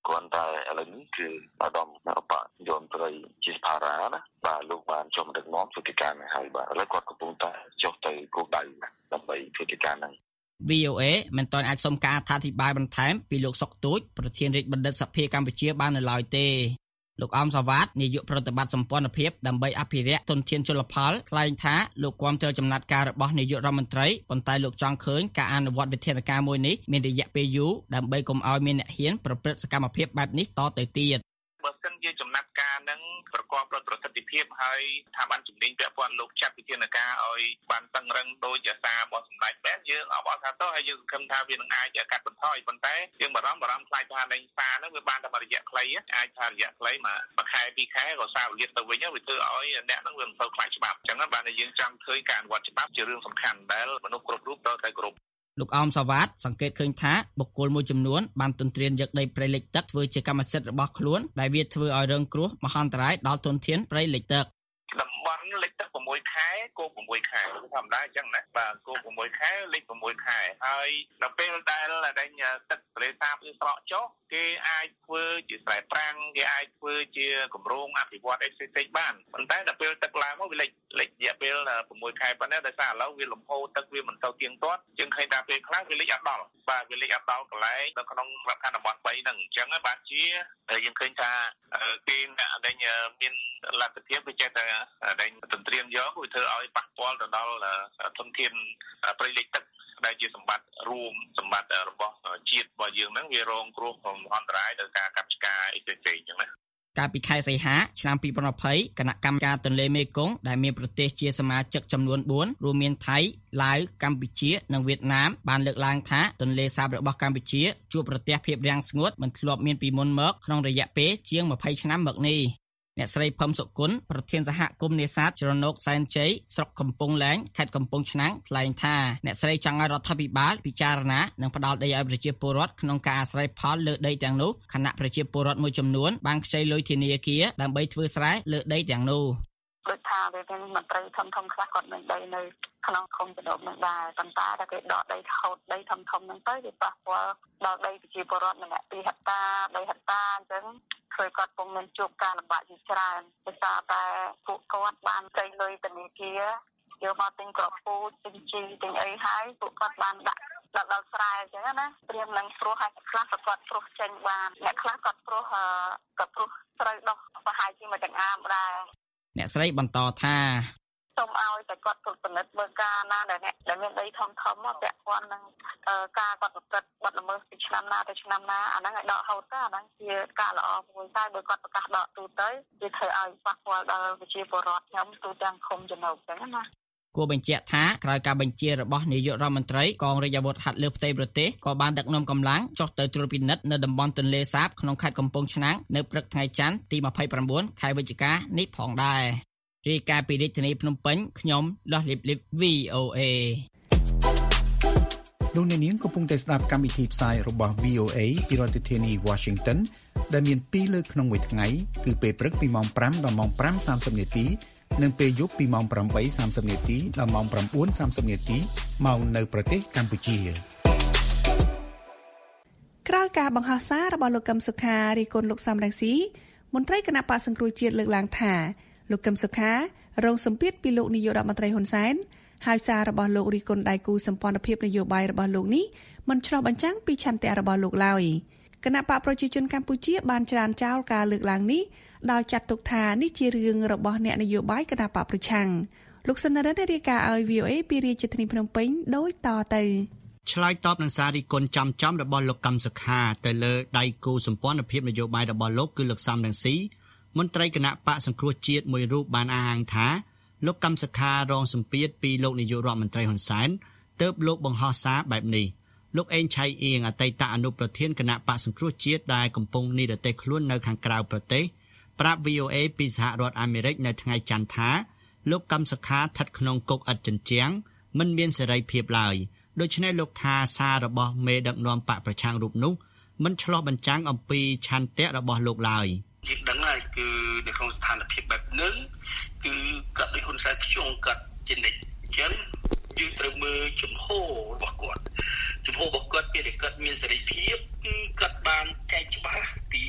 គាត់តែឥឡូវនេះគឺអាដាមនៅបាក់យន្តត្រីជាផារ៉ាណាបាទលោកបានជំរុញនាំធ្វើកិច្ចការនេះហើយបាទឥឡូវគាត់កំពុងតែចុះទៅគោលដៅដើម្បីធ្វើកិច្ចការហ្នឹងវី អូ เอ មិនទាន់អាចសុំការអធិប្បាយបន្ថែមពីលោកសុកទូចប្រធានរាជបណ្ឌិតសភាកម្ពុជាបាននៅឡើយទេលោកអមសវ៉ាតនាយកប្រតិបត្តិសម្ព័ន្ធភាពដើម្បីអភិរក្សធនធានជលផលថ្លែងថាលោកគាំទ្រចំណាត់ការរបស់នាយករដ្ឋមន្ត្រីប៉ុន្តែលោកចង់ឃើញការអនុវត្តវិធានការមួយនេះមានរយៈពេលយូរដើម្បីកុំឲ្យមានអ្នកហ៊ានប្រព្រឹត្តសកម្មភាពបែបនេះតទៅទៀតបើសិនជាចំណាត់ការនឹងប្រកបដោយប្រសិទ្ធភាពហើយស្ថាប័នជំនាញពាក់ព័ន្ធលោកចាត់វិធានការឲ្យបានតឹងរឹងដោយអាសារបស់សម្ដេចបែបយើងអបអរសាទរហើយយើងសង្ឃឹមថាវានឹងអាចកាត់បន្ថយប៉ុន្តែយើងបារម្ភបារម្ភខ្លាចថានៃសារហ្នឹងវាបានតែរយៈខ្លីអាចថារយៈខ្លីមកមួយខែពីរខែក៏សារលាតទៅវិញវាធ្វើឲ្យអ្នកហ្នឹងវាមិនសូវខ្លាចច្បាប់អញ្ចឹងបានតែយើងចង់ឃើញការអនុវត្តច្បាប់ជារឿងសំខាន់ដែលមនុស្សគ្រប់រូបត្រូវតែគោរពលោកអមសវ៉ាតសង្កេតឃើញថាបុគ្គលមួយចំនួនបានទន្ទ្រានយកដីព្រៃលិចទឹកធ្វើជាកម្មសិទ្ធិរបស់ខ្លួនដែលវាធ្វើឲ្យរងគ្រោះមហន្តរាយដល់ធនធានព្រៃលិចទឹកតំបន់លិចទឹក6ខែគោ6ខែធម្មតាអញ្ចឹងណាបាទគោ6ខែលិច6ខែហើយដល់ពេលដែលដែលទឹកទន្លេសាបវាស្រកចុះគេអាចធ្វើជាស្រែប្រាំងគេអាចធ្វើជាគម្រោងអភិវឌ្ឍអីផ្សេងៗបានប៉ុន្តែដល់ពេលទឹកឡើងមកវាលិចលិចរយៈពេល6ខែប៉ុណ្ណេះដោយសារឥឡូវវាលំហូរទឹកវាមិនទៅទៀងទាត់យើងឃើញថាពេលខ្លះវាលិចអត់ដល់បាទវាលិចអត់ដល់កន្លែងនៅក្នុងលក្ខខណ្ឌតំបន់3ហ្នឹងអញ្ចឹងបាទជាយើងឃើញថាគេដែលមានលទ្ធភាពវាចេះតែដែលទន្ទ្រានយកវាធ្វើឲ្យប៉ះពាល់ទៅដល់ធនធានព្រៃលិចទឹកដែលជាសម្បត្តិរួមសម្បត្តិរបស់ជាតិរបស់យើងហ្នឹងវារងគ្រោះអន្តរាយដោយការកាប់ឆ្ការអីផ្សេងៗអញ្ចឹងណាកាលពីខែសីហាឆ្នាំពីរពាន់ยี่สิบគណៈកម្មការទន្លេមេគង្គដែលមានប្រទេសជាសមាជិកចំនួន4រួមមានថៃឡាវកម្ពុជានិងវៀតណាមបានលើកឡើងថាទន្លេសាបរបស់កម្ពុជាជួបប្រទះភាពរាំងស្ងួតមិនធ្លាប់មានពីមុនមកក្នុងរយៈពេលជាង20ឆ្នាំមកនេះអ្នកស្រីផឹមសុគន្ធប្រធានសហគមន៍នេសាទជ្រណោកសែនជ័យស្រុកកំពង់លែងខេត្តកំពង់ឆ្នាំងថ្លែងថាអ្នកស្រីចង់ឲ្យរដ្ឋាភិបាលពិចារណានិងផ្ដល់ដីឲ្យប្រជាពលរដ្ឋក្នុងការអាស្រ័យផលលើដីទាំងនោះខណៈប្រជាពលរដ្ឋមួយចំនួនបានខ្ចីលុយធនាគារដើម្បីធ្វើស្រែលើដីទាំងនោះដូចថាវាមានមន្ត្រីធំធំខ្លះគាត់មានដីនៅក្នុងឃុំចំណុចនឹងដែរប៉ុន្តែតែគេដកដីហូតដីធំធំហ្នឹងទៅវាប៉ះពាល់ដល់ដីប្រជាពលរដ្ឋម្នាក់ពីរហិកតាបីហិកតាអញ្ចឹងធ្វើគាត់ពុំមានជួបការលំបាកជាច្រើនដោយសារតែពួកគាត់បានខ្ចីលុយធនាគារយកមកទិញក្របពូជទិញជីទិញអីហើយពួកគាត់បានដាក់ដល់ដល់ស្រែអញ្ចឹងណាព្រាមនឹងព្រោះឲ្យខ្លះគាត់ព្រោះចេញបានអ្នកខ្លះគាត់ព្រោះគាត់ព្រោះត្រូវដោះប្រហែលជាមួយទាំងអាមដែរអ្នកស្រីបន្តថាសូមឲ្យតែគាត់ពិនិត្យមើលការណាដែលអ្នកដែលមានដីធំធំមកពាក់ព័ន្ធនឹងការគាត់ប្រព្រឹត្តបទល្មើសពីឆ្នាំណាទៅឆ្នាំណាអាហ្នឹងឲ្យដកហូតទៅអាហ្នឹងជាការល្អមួយតែបើគាត់ប្រកាសដកទូទៅវាធ្វើឲ្យប៉ះពាល់ដល់ប្រជាពលរដ្ឋខ្ញុំទូទាំងឃុំចំណោកចឹងណាគួរបញ្ជាក់ថាក្រោយការបញ្ជារបស់នាយករដ្ឋមន្ត្រីកងរាជអាវុធហត្ថលើផ្ទៃប្រទេសក៏បានដឹកនាំកម្លាំងចុះទៅត្រួតពិនិត្យនៅតំបន់ទន្លេសាបក្នុងខេត្តកំពង់ឆ្នាំងនៅព្រឹកថ្ងៃច័ន្ទទីยี่สิบเก้าខែវិច្ឆិកានេះផងដែររាយការណ៍ពីរាជធានីភ្នំពេញខ្ញុំលាស់លីបលីប វី អូ เอលោកអ្នកនាងកំពុងតែស្ដាប់កម្មវិធីផ្សាយរបស់ វី អូ เอ ពីរដ្ឋធានី Washington ដែលមានពីរលើកក្នុងមួយថ្ងៃគឺពេលព្រឹកពីម៉ោងfiveដល់ម៉ោងfiveសាមសិបនាទីនិងពេលយប់ពីម៉ោងeightសាមសិបនាទីដល់ម៉ោងnineសាមសិបនាទីមកនៅប្រទេសកម្ពុជាក្រោយការបង្ហោះសាររបស់លោកកឹមសុខារីគុណលោកសំរងស៊ីមន្ត្រីគណៈបក្សសង្គ្រោះជាតិលើកឡើងថាលោកកឹមសុខារងសម្ពាធពីលោកនាយករដ្ឋមន្ត្រីហ៊ុនសែនហើយសាររបស់លោករីគុណដៃគូសម្ព័ន្ធភាពនយោបាយរបស់លោកនេះមិនឆ្លុះបញ្ចាំងពីឆន្ទៈរបស់លោកឡើយគណៈបកប្រជាជនកម្ពុជាបានច្រានចោលការលើកឡើងនេះដោយចាត់ទុកថានេះជារឿងរបស់អ្នកនយោបាយគណៈបកប្រឆាំងលោកសុនរិនរាយការណ៍ឲ្យ វី អូ เอ ពីរាជធានីភ្នំពេញដូចតទៅឆ្លើយតបនឹងសាររីគុណចំចំរបស់លោកកឹមសុខាទៅលើដៃគូសម្ព័ន្ធភាពនយោបាយរបស់លោកគឺលោកសំរងស៊ីមន្ត្រីគណៈបកសង្គ្រោះជាតិមួយរូបបានអះអាងថាលោកកឹមសុខារងសម្ពាធពីលោកនាយករដ្ឋមន្ត្រីហ៊ុនសែនទើបលោកបង្ហោះសារបែបនេះលោកអេងឆៃអៀងអតីតអនុប្រធានគណៈបកសង្គ្រោះជាតិដែលកំពុងនិរទេសខ្លួននៅខាងក្រៅប្រទេសប្រាប់ វី អូ เอ ពីសហរដ្ឋអាមេរិកនៅថ្ងៃច័ន្ទថាលោកកឹមសុខាស្ថិតក្នុងគុកឥតជញ្ជាំងមិនមានសេរីភាពឡើយដូច្នេះលោកថាសាររបស់មេដឹកនាំបកប្រឆាំងរូបនោះមិនឆ្លោះបញ្ចាំងអំពីឆន្ទៈរបស់លោកឡើយយើងដឹងហើយគឺនៅក្នុងស្ថានភាពបែបនេះគឺគាត់ដូចហ៊ុនសែនខ្ជុំគាត់ជានិច្ចអញ្ចឹងយើងត្រូវមើលជំហររបស់គាត់ជំហររបស់គាត់ពេលដែលគាត់មានសេរីភាពគឺគាត់បានចែកច្បាស់ពី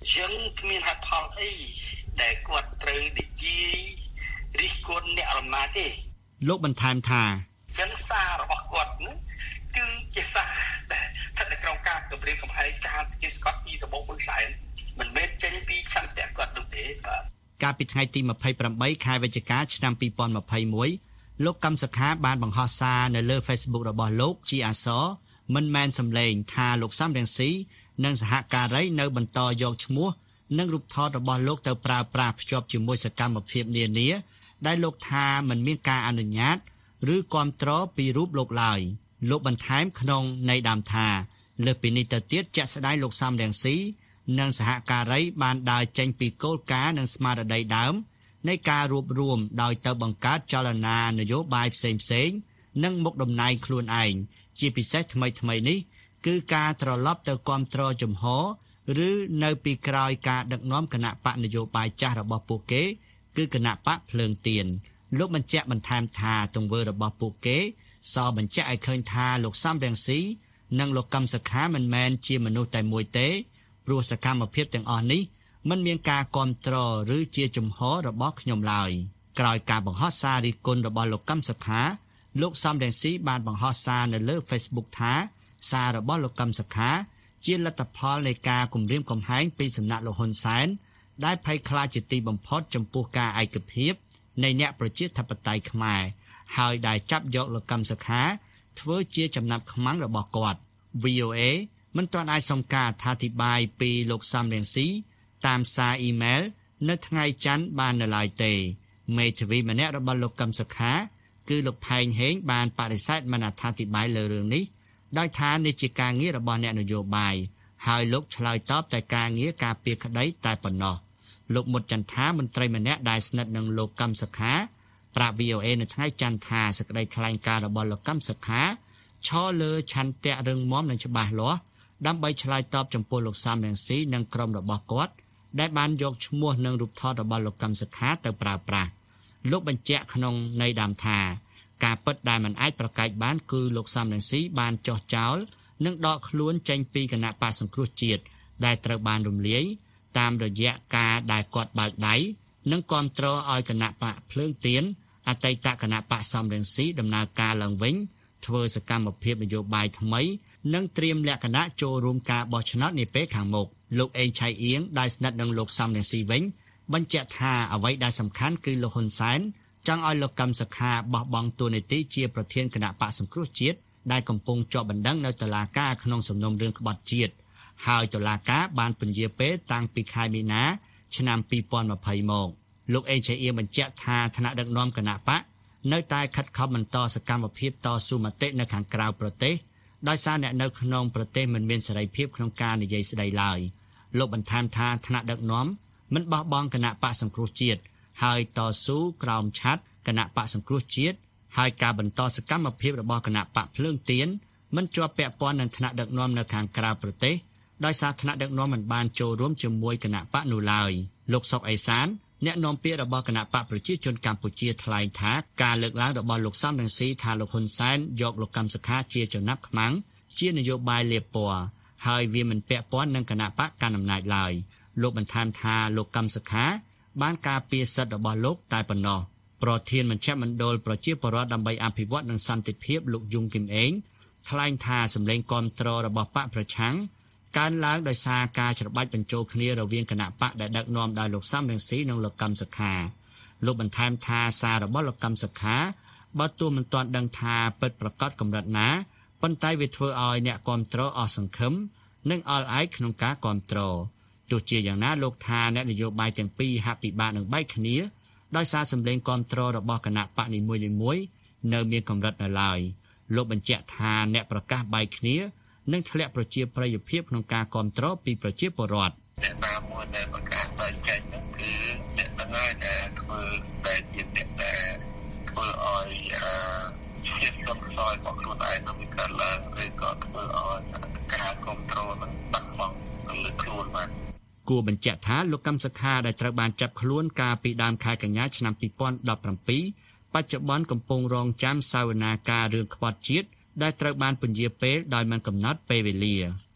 យើងគ្មានហេតុផលអីដែលគាត់ត្រូវនិយាយរិះគន់អ្នកអំណាចទេលោកបន្ថែមថាចឹងសាររបស់គាត់នោះគឺជាសារដែលស្ថិតនៅក្នុងការគម្រាមកំហែងការស្គៀបស្កត់ពីដំបូងហ៊ុនសែនមិនមែនចេញពីឆន្ទៈគាត់នោះទេបាទកាលពីថ្ងៃទីម្ភៃប្រាំបីខែវិច្ឆិកាឆ្នាំពីរពាន់ម្ភៃមួយលោកកឹមសុខាបានបង្ហោះសារនៅលើ Facebook របស់លោកជាអក្សរមិនមែនសម្លេងថាលោកសំរងស៊ីនិងសហការីនៅបន្តយកឈ្មោះនិងរូបថតរបស់លោកទៅប្រើប្រាស់ភ្ជាប់ជាមួយសកម្មភាពនានាដែលលោកថាមិនមានការអនុញ្ញាតឬគាំទ្រពីរូបលោកឡើយលោកបន្ថែមក្នុងន័យដើមថាលើសពីនេះទៅទៀតជាក់ស្ដែងលោកសំរងស៊ីនិងសហការីបានដើរចេញពីគោលការណ៍និងស្មារតីដើមនៃការរួបរวมដោយទៅបង្កើតចលនានយោបាយផ្សេងៗនិងមុខតំណែងខ្លួនឯងជាពិសេសថ្មីថ្មីនេះគឺការត្រឡប់ទៅគាំទ្រជំហរឬនៅពីក្រោយការដឹកនាំគណៈបកនយោបាយចាស់របស់ពួកគេគឺគណៈបកភ្លើងទៀនលោកបញ្ជាក់បន្ថែមថាទង្វើរបស់ពួកគេសបញ្ជាក់ឲ្យឃើញថាលោកសំរងស៊ីនិងលោកកឹមសុខាមិនមែនជាមនុស្សតែមួយទេព្រោះសកម្មភាពទាំងអស់នេះមិនមានការគាំទ្រឬជាជំហររបស់ខ្ញុំឡើយក្រោយការបង្ហោះសាររិះគន់របស់លោកកឹមសុខាលោកសំរងស៊ីបានបង្ហោះសារនៅលើ Facebook ថាសាររបស់លោកកឹមសុខាជាលទ្ធផលនៃការគំរាមកំហែងពីសំណាក់លោកហ៊ុនសែនដែលភ័យខ្លាចជាទីបំផុតចំពោះការឯកភាពនៃអ្នកប្រជាធិបតេយ្យខ្មែរហើយដែលចាប់យកលោកកឹមសុខាធ្វើជាចំណាប់ខ្មាំងរបស់គាត់ វី អូ អេ មិនទាន់អាចសុំការអធិប្បាយពីលោកសំរងស៊ីតាមសារអ៊ីមែលនៅថ្ងៃច័ន្ទបាននៅឡើយទេមេធាវីម្នាក់របស់លោកកឹមសុខាគឺលោកផែងហេងបានបដិសេធមិនអធិប្បាយលើរឿងនេះដោយថានេះជាការងាររបស់អ្នកនយោបាយហើយលោកឆ្លើយតបតែការងារការពារក្តីតែប៉ុណ្ណោះលោកមុតចន្ទថាមន្ត្រីម្នាក់ដែលស្និទ្ធនឹងលោកកឹមសុខាប្រាប់ វី អូ អេ នៅថ្ងៃច័ន្ទថាសេចក្តីថ្លែងការណ៍របស់លោកកឹមសុខាឈរលើឆន្ទៈរឹងមាំនិងច្បាស់លាស់ដើម្បីឆ្លើយតបចំពោះលោកសំរងស៊ីនិងក្រុមរបស់គាត់ដែលបានយកឈ្មោះនិងរូបថតរបស់លោកកឹមសុខាទៅប្រើប្រាស់លោកបញ្ជាក់ក្នុងន័យដើមថាការពិតដែលមិនអាចប្រកែកបានគឺលោកសំរងស៊ីបានចោះចោលនិងដកខ្លួនចេញពីគណៈបក្សសង្គ្រោះជាតិដែលត្រូវបានរំលាយតាមរយៈការដែលគាត់បើកដៃនិងគាំទ្រឲ្យគណៈបកភ្លើងទៀនអតីតគណៈបក្សសំរងស៊ីដំណើរការឡើងវិញធ្វើសកម្មភាពនយោបាយថ្មីនិងត្រៀមលក្ខណៈចូលរួមការបោះឆ្នោតនាពេលខាងមុខលោកអេងឆៃអៀងដែលស្និទ្ធនឹងលោកសំរងស៊ីវិញបញ្ជាក់ថាអ្វីដែលសំខាន់គឺលោកហ៊ុនសែនចង់ឲ្យលោកកឹមសុខាបោះបង់តួនាទីជាប្រធានគណៈបក្សសង្គ្រោះជាតិដែលកំពុងជាប់បណ្ដឹងនៅតុលាការក្នុងសំណុំរឿងក្បត់ជាតិហើយតុលាការបានពន្យាពេលតាំងពីខែមីនាឆ្នាំពីរពាន់ម្ភៃមកលោកអេងឆៃអៀងបញ្ជាក់ថាថ្នាក់ដឹកនាំគណៈបកនៅតែខិតខំបន្តសកម្មភាពតស៊ូមតិនៅខាងក្រៅប្រទេសដោយសារអ្នកនៅក្នុងប្រទេសមិនមានសេរីភាពក្នុងការនិយាយស្ដីឡើយលោកបន្ថែមថាថ្នាក់ដឹកនាំមិនបោះបង់គណៈបក្សសង្គ្រោះជាតិហើយតស៊ូក្រោមឆ័ត្រគណៈបក្សសង្គ្រោះជាតិហើយការបន្តសកម្មភាពរបស់គណៈបកភ្លើងទៀនមិនជាប់ពាក់ព័ន្ធនឹងថ្នាក់ដឹកនាំនៅខាងក្រៅប្រទេសដោយសារថ្នាក់ដឹកនាំមិនបានចូលរួមជាមួយគណៈបកនោះឡើយលោកសុកអេសានអ្នកនាំពាក្យរបស់គណៈបកប្រជាជនកម្ពុជាថ្លែងថាការលើកឡើងរបស់លោកសំរងស៊ីថាលោកហ៊ុនសែនយកលោកកឹមសុខាជាចំណាប់ខ្មាំងជានយោបាយលាបពណ៌ហើយវាមិនពាក់ព័ន្ធនឹងគណៈបកកណ្ដាលអំណាចឡើយលោកបន្ថែមថាលោកកឹមសុខាបានការពារសិទ្ធិរបស់លោកតែប៉ុណ្ណោះប្រធានមជ្ឈមណ្ឌលប្រជាពលរដ្ឋដើម្បីអភិវឌ្ឍនិងសន្តិភាពលោកយុងគឹមអេងថ្លែងថាសម្លេងគាំទ្ររបស់បកប្រឆាំងកើនឡើងដោយសារការច្របាច់បញ្ចូលគ្នារវាងគណៈបកដែលដឹកនាំដោយលោកសំរងស៊ីនិងលោកកឹមសុខាលោកបន្ថែមថាសាររបស់លោកកឹមសុខាបើទោះមិនទាន់ដឹងថាពិតប្រាកដកម្រិតណាប៉ុន្តែវាធ្វើឲ្យអ្នកគាំទ្រអស់សង្ឃឹមនិងអល់ឯកក្នុងការគាំទ្រទោះជាយ៉ាងណាលោកថាអ្នកនយោបាយទាំងពីរហាក់ពិបាកនឹងបែកគ្នាដោយសារសម្លេងគាំទ្ររបស់គណៈបកនីមួយៗនៅមានកម្រិតនៅឡើយលោកបញ្ជាក់ថាអ្នកប្រកាសបែកគ្នានិងធ្លាក់ប្រជាប្រិយភាពក្នុងការគាំទ្រពីប្រជាពលរដ្ឋអ្នកណាមួយដែលប្រកាសបែកចេញនោះគឺអ្នកណាដែលធ្វើតែជាអ្នកដែលធ្វើឲ្យជាសំខ្សោយរបស់ខ្លួនឯងនឹងមានការឡើងឬក៏ធ្វើឲ្យការគាំទ្រនឹងបាត់បង់លើខ្លួនបានគួរបញ្ជាក់ថាលោកកឹមសុខាដែលត្រូវបានចាប់ខ្លួនកាលពីដើមខែកញ្ញាឆ្នាំពីរពាន់ដប់ប្រាំពីរបច្ចុប្បន្នកំពុងរងចាំសវនាការរឿងក្បត់ជាតិដែលត្រូវបានពន្យាពេលដោយមិនកំណត់ពេលវេលា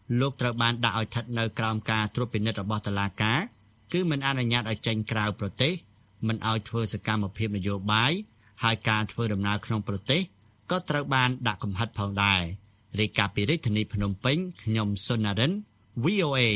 លោកត្រូវបានដាក់ឲ្យស្ថិតនៅក្រោមការត្រួតពិនិត្យរបស់តុលាការគឺមិនអនុញ្ញាតឲ្យចេញក្រៅប្រទេសមិនឲ្យធ្វើសកម្មភាពនយោបាយហើយការធ្វើដំណើរក្នុងប្រទេសក៏ត្រូវបានដាក់កំហិតផងដែររាយការណ៍ពីរាជធានីភ្នំពេញខ្ញុំសុនណារិន វី អូ เอ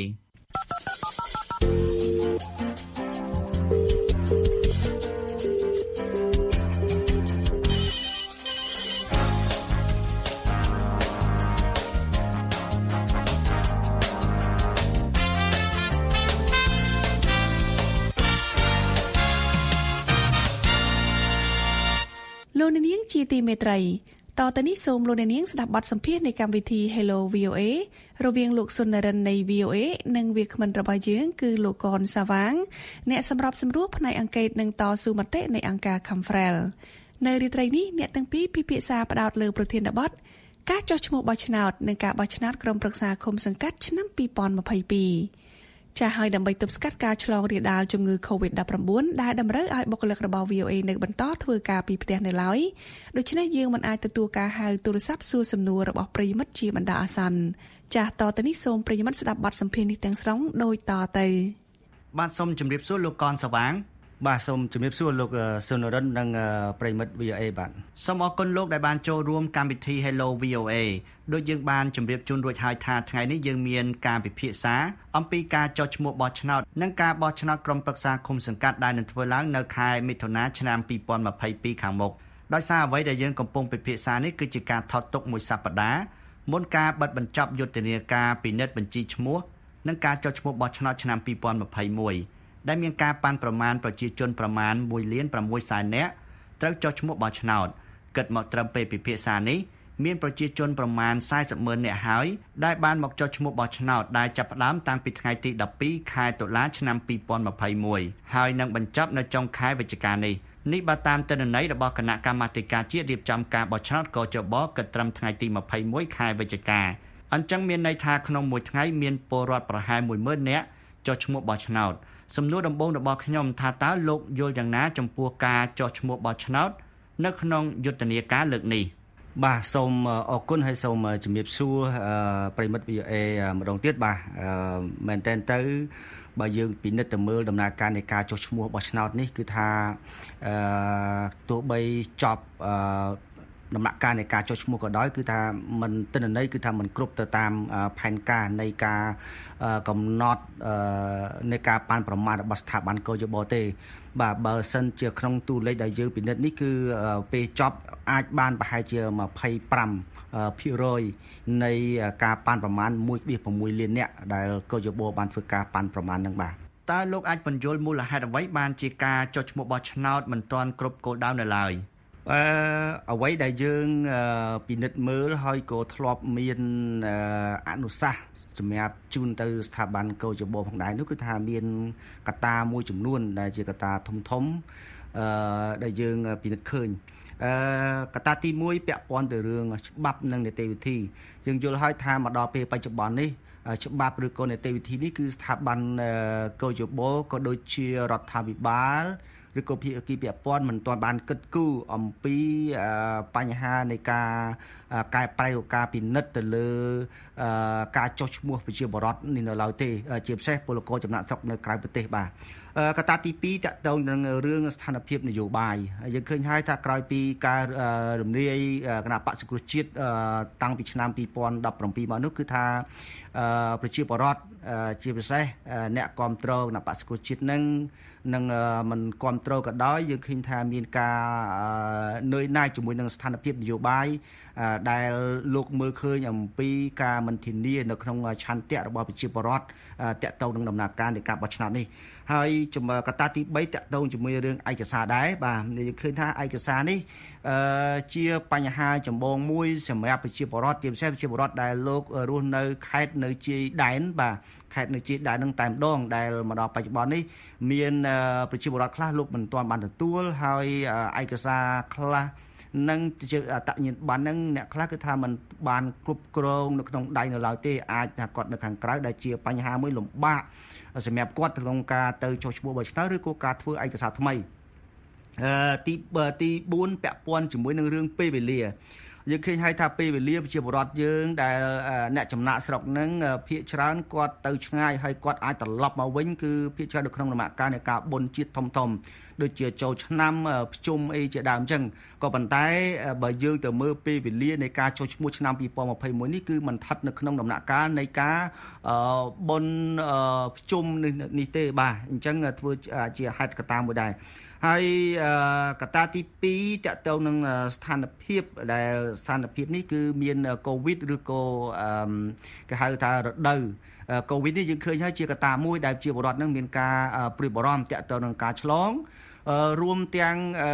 លោកនាងជាទីមេត្រីតទៅនេះសូមលោកនាងស្ដាប់បទសម្ភាសន៍នៃកម្មវិធី Hello វី អូ เอ រវាងលោកសុននរិននៃ វី អូ เอ និងវាគ្មិនរបស់យើងគឺលោកកនសាវាងអ្នកសម្របសម្រួលផ្នែកអង្កេតនិងតស៊ូមតិនៃអង្គការ Camfrel នៅរាត្រីនេះអ្នកទាំងពីរពិភាក្សាផ្ដោតលើប្រធានបទការចុះឈ្មោះបោះឆ្នោតនិងការបោះឆ្នោតក្រុមប្រឹក្សាឃុំសង្កាត់ឆ្នាំពីរពាន់ម្ភៃពីរចាស់ហើយដើម្បីទប់ស្កាត់ការឆ្លងរាលដាលជំងឺ កូវីដ ដប់ប្រាំបួន ដែលតម្រូវឲ្យបុគ្គលិករបស់ វី អូ เอ នៅបន្តធ្វើការពីផ្ទះនៅឡើយដូច្នេះយើងមិនអាចទទួលការហៅទូរស័ព្ទសួរសំណួររបស់ប្រិយមិត្តជាបណ្ដោះអាសន្នចាស់តទៅនេះសូមប្រិយមិត្តស្ដាប់បទសម្ភាសន៍នេះទាំងស្រុងដូចតទៅបាទសូមជម្រាបសួរលោកកនសាវាងបាទសូមជម្រាបសួរលោកសុនរិននិងប្រិមិត្ត វី អូ เอ បាទសូមអរគុណលោកដែលបានចូលរួមកម្មវិធី Hello វី អូ เอ ដូចយើងបានជម្រាបជូនរួចហើយថាថ្ងៃនេះយើងមានការពិភាក្សាអំពីការចុះឈ្មោះបោះឆ្នោតនិងការបោះឆ្នោតក្រុមប្រឹក្សាឃុំសង្កាត់ដែលនឹងធ្វើឡើងនៅខែមិថុនាឆ្នាំពីរពាន់ម្ភៃពីរខាងមុខដោយសារអ្វីដែលយើងកំពុងពិភាក្សានេះគឺជាការថតទុកមួយសប្តាហ៍មុនការបិទបញ្ចប់យុទ្ធនាការពិនិត្យបញ្ជីឈ្មោះនិងការចុះឈ្មោះបោះឆ្នោតឆ្នាំពីរពាន់ម្ភៃមួយដែលមានការប៉ាន់ប្រមាណប្រជាជនប្រមាណមួយលានប្រាំមួយសែននាក់ត្រូវចុះឈ្មោះបោះឆ្នោតគិតមកត្រឹមពេលពិភាក្សានេះមានប្រជាជនប្រមាណសែសិបម៉ឺននាក់ហើយដែលបានមកចុះឈ្មោះបោះឆ្នោតដែលចាប់ផ្ដើមតាំងពីថ្ងៃទីដប់ពីរខែតុលាឆ្នាំពីរពាន់ម្ភៃមួយហើយនឹងបញ្ចប់នៅចុងខែវិច្ឆិកានេះនេះបើតាមទិន្នន័យរបស់គណៈកម្មាធិការជាតិរៀបចំការបោះឆ្នោតកចបគិតត្រឹមថ្ងៃទីម្ភៃមួយខែវិច្ឆិកាអញ្ចឹងមានន័យថាក្នុងមួយថ្ងៃមានពលរដ្ឋប្រហែលមួយម៉ឺននាក់ចុះឈ្មោះបោះឆ្នោតសំណួរដំបូងរបស់ខ្ញុំថាតើលោកយល់យ៉ាងណាចំពោះការចុះឈ្មោះបោះឆ្នោតនៅក្នុងយុទ្ធនាការលើកនេះបាទសូមអរគុណហើយសូមជំរាបសួរប្រិមិត្ត វី អូ เอ ម្ដងទៀតបាទមែនតើទៅបើយើងពិនិត្យទៅមើលដំណើរការនៃការចុះឈ្មោះបោះឆ្នោតនេះគឺថាអឺទោះបីចប់អឺដំណាក់កាលនៃការចុះឈ្មោះក៏ដោយគឺថាมันទិន្នន័យគឺថាมันគ្រប់ទៅតាមផែនការនៃការកំណត់នៃការប៉ាន់ប្រមាណរបស់ស្ថាប័នកយបទេបាទបើសិនជាក្នុងតួលេខដែលយើងពិនិត្យនេះគឺពេលចប់អាចបានប្រហែលជាម្ភៃប្រាំភាគរយនៃការប៉ាន់ប្រមាណ មួយភាគប្រាំមួយលាននាក់ដែលកយបបានធ្វើការប៉ាន់ប្រមាណនឹងបាទតើលោកអាចបញ្យល់មូលហេតុអ្វីបានជាការចុះឈ្មោះបោះឆ្នោតមិនទាន់គ្រប់គោលដៅនៅឡើយអឺអ្វីដែលយើងពិនិត្យមើលហើយក៏ធ្លាប់មានអនុសាសន៍សម្រាប់ជូនទៅស្ថាប័នកោជបផងដែរនោះគឺថាមានកត្តាមួយចំនួនដែលជាកត្តាធំធំអឺដែលយើងពិនិត្យឃើញអឺកត្តាទីមួយពាក់ព័ន្ធទៅរឿងច្បាប់និងនីតិវិធីយើងយល់ហើយថាមកដល់ពេលបច្ចុប្បន្ននេះច្បាប់ឬក៏នីតិវិធីនេះគឺស្ថាប័នកោជបក៏ដូចជារដ្ឋាភិបាលឬក៏ភាគីពាក់ព័ន្ធមិនទាន់បានគិតគូរអំពីបញ្ហានៃការកែប្រែការពិនិត្យទៅលើការចុះឈ្មោះប្រជាពលរដ្ឋនេះនៅឡើយទេជាពិសេសពលករចំណាក់ស្រុកនៅក្រៅប្រទេសបាទកត្តាទីពីរតកតងនឹងរឿងស្ថានភាពនយោបាយយើងឃើញហើយថាក្រោយពីការរំលាយគណៈបក្សសង្គ្រោះជាតិតាំងពីឆ្នាំពីរពាន់ដប់ប្រាំពីរមកនោះគឺថាប្រជាពលរដ្ឋជាពិសេសអ្នកគ្រប់គ្រងគណៈបក្សសង្គ្រោះជាតិនឹងនឹងមិនគ្រប់គ្រងក៏ដោយយើងឃើញថាមានការនឿយណាយជាមួយនឹងស្ថានភាពនយោបាយដែលលោកមើលឃើញអំពីការមិនធានានៅក្នុងឆន្ទៈរបស់ប្រជាពលរដ្ឋតាក់ទងនឹងដំណើរការនៃការបោះឆ្នោតនេះហើយកត្តាទីបីតាក់ទងជាមួយរឿងឯកសារដែរបាទយើងឃើញថាឯកសារនេះជាបញ្ហាចម្បងមួយសម្រាប់ប្រជាពលរដ្ឋជាពិសេសប្រជាពលរដ្ឋដែលលោករស់នៅខេត្តនៅជាយដែនបាទខេត្តនៅជាយដែននឹងតែម្ដងដែលមកដល់បច្ចុប្បន្ននេះមានប្រជាពលរដ្ឋខ្លះលោកមិនទាន់បានទទួលហើយឯកសារខ្លះនឹងជាអត្តញ្ញាណប័ណ្ណហ្នឹងអ្នកខ្លះគឺថាมันបានគ្រប់គ្រងនៅក្នុងដៃនៅឡើយទេអាចថាគាត់នៅខាងក្រៅដែលជាបញ្ហាមួយលំបាកសម្រាប់គាត់ក្នុងការទៅចុះឈ្មោះបោះឆ្នោតឬក៏ការធ្វើឯកសារថ្មីអឺទីទីបួនពាក់ព័ន្ធជាមួយនឹងរឿងពេលវេលាយើងឃើញហើយថាពេលវេលាប្រជាពលរដ្ឋយើងដែលអ្នកចំណាក់ស្រុកហ្នឹងភាគច្រើនគាត់ទៅឆ្ងាយហើយគាត់អាចត្រឡប់មកវិញគឺភាគច្រើននៅក្នុងដំណាក់កាលនៃការបុណ្យជាតិធំធំដូចជាចូលឆ្នាំភ្ជុំអីជាដើមអញ្ចឹងក៏ប៉ុន្តែបើយើងទៅមើលពេលវេលានៃការចូលឈ្មោះឆ្នាំពីរពាន់ម្ភៃមួយនេះគឺมันស្ថិតនៅក្នុងដំណាក់កាលនៃការបុណ្យភ្ជុំនេះទេបាទអញ្ចឹងធ្វើជាហេតុកត្តាមួយដែរហើយកត្តាទីពីរតកតទៅនឹងស្ថានភាពដែលស្ថានភាពនេះគឺមានកូវីដឬក៏គេហៅថារដូវកូវីដនេះយើងឃើញហើយជាកត្តាមួយដែលជាពលរដ្ឋនឹងមានការព្រួយបារម្ភតកតទៅនឹងការឆ្លងរួមទាំង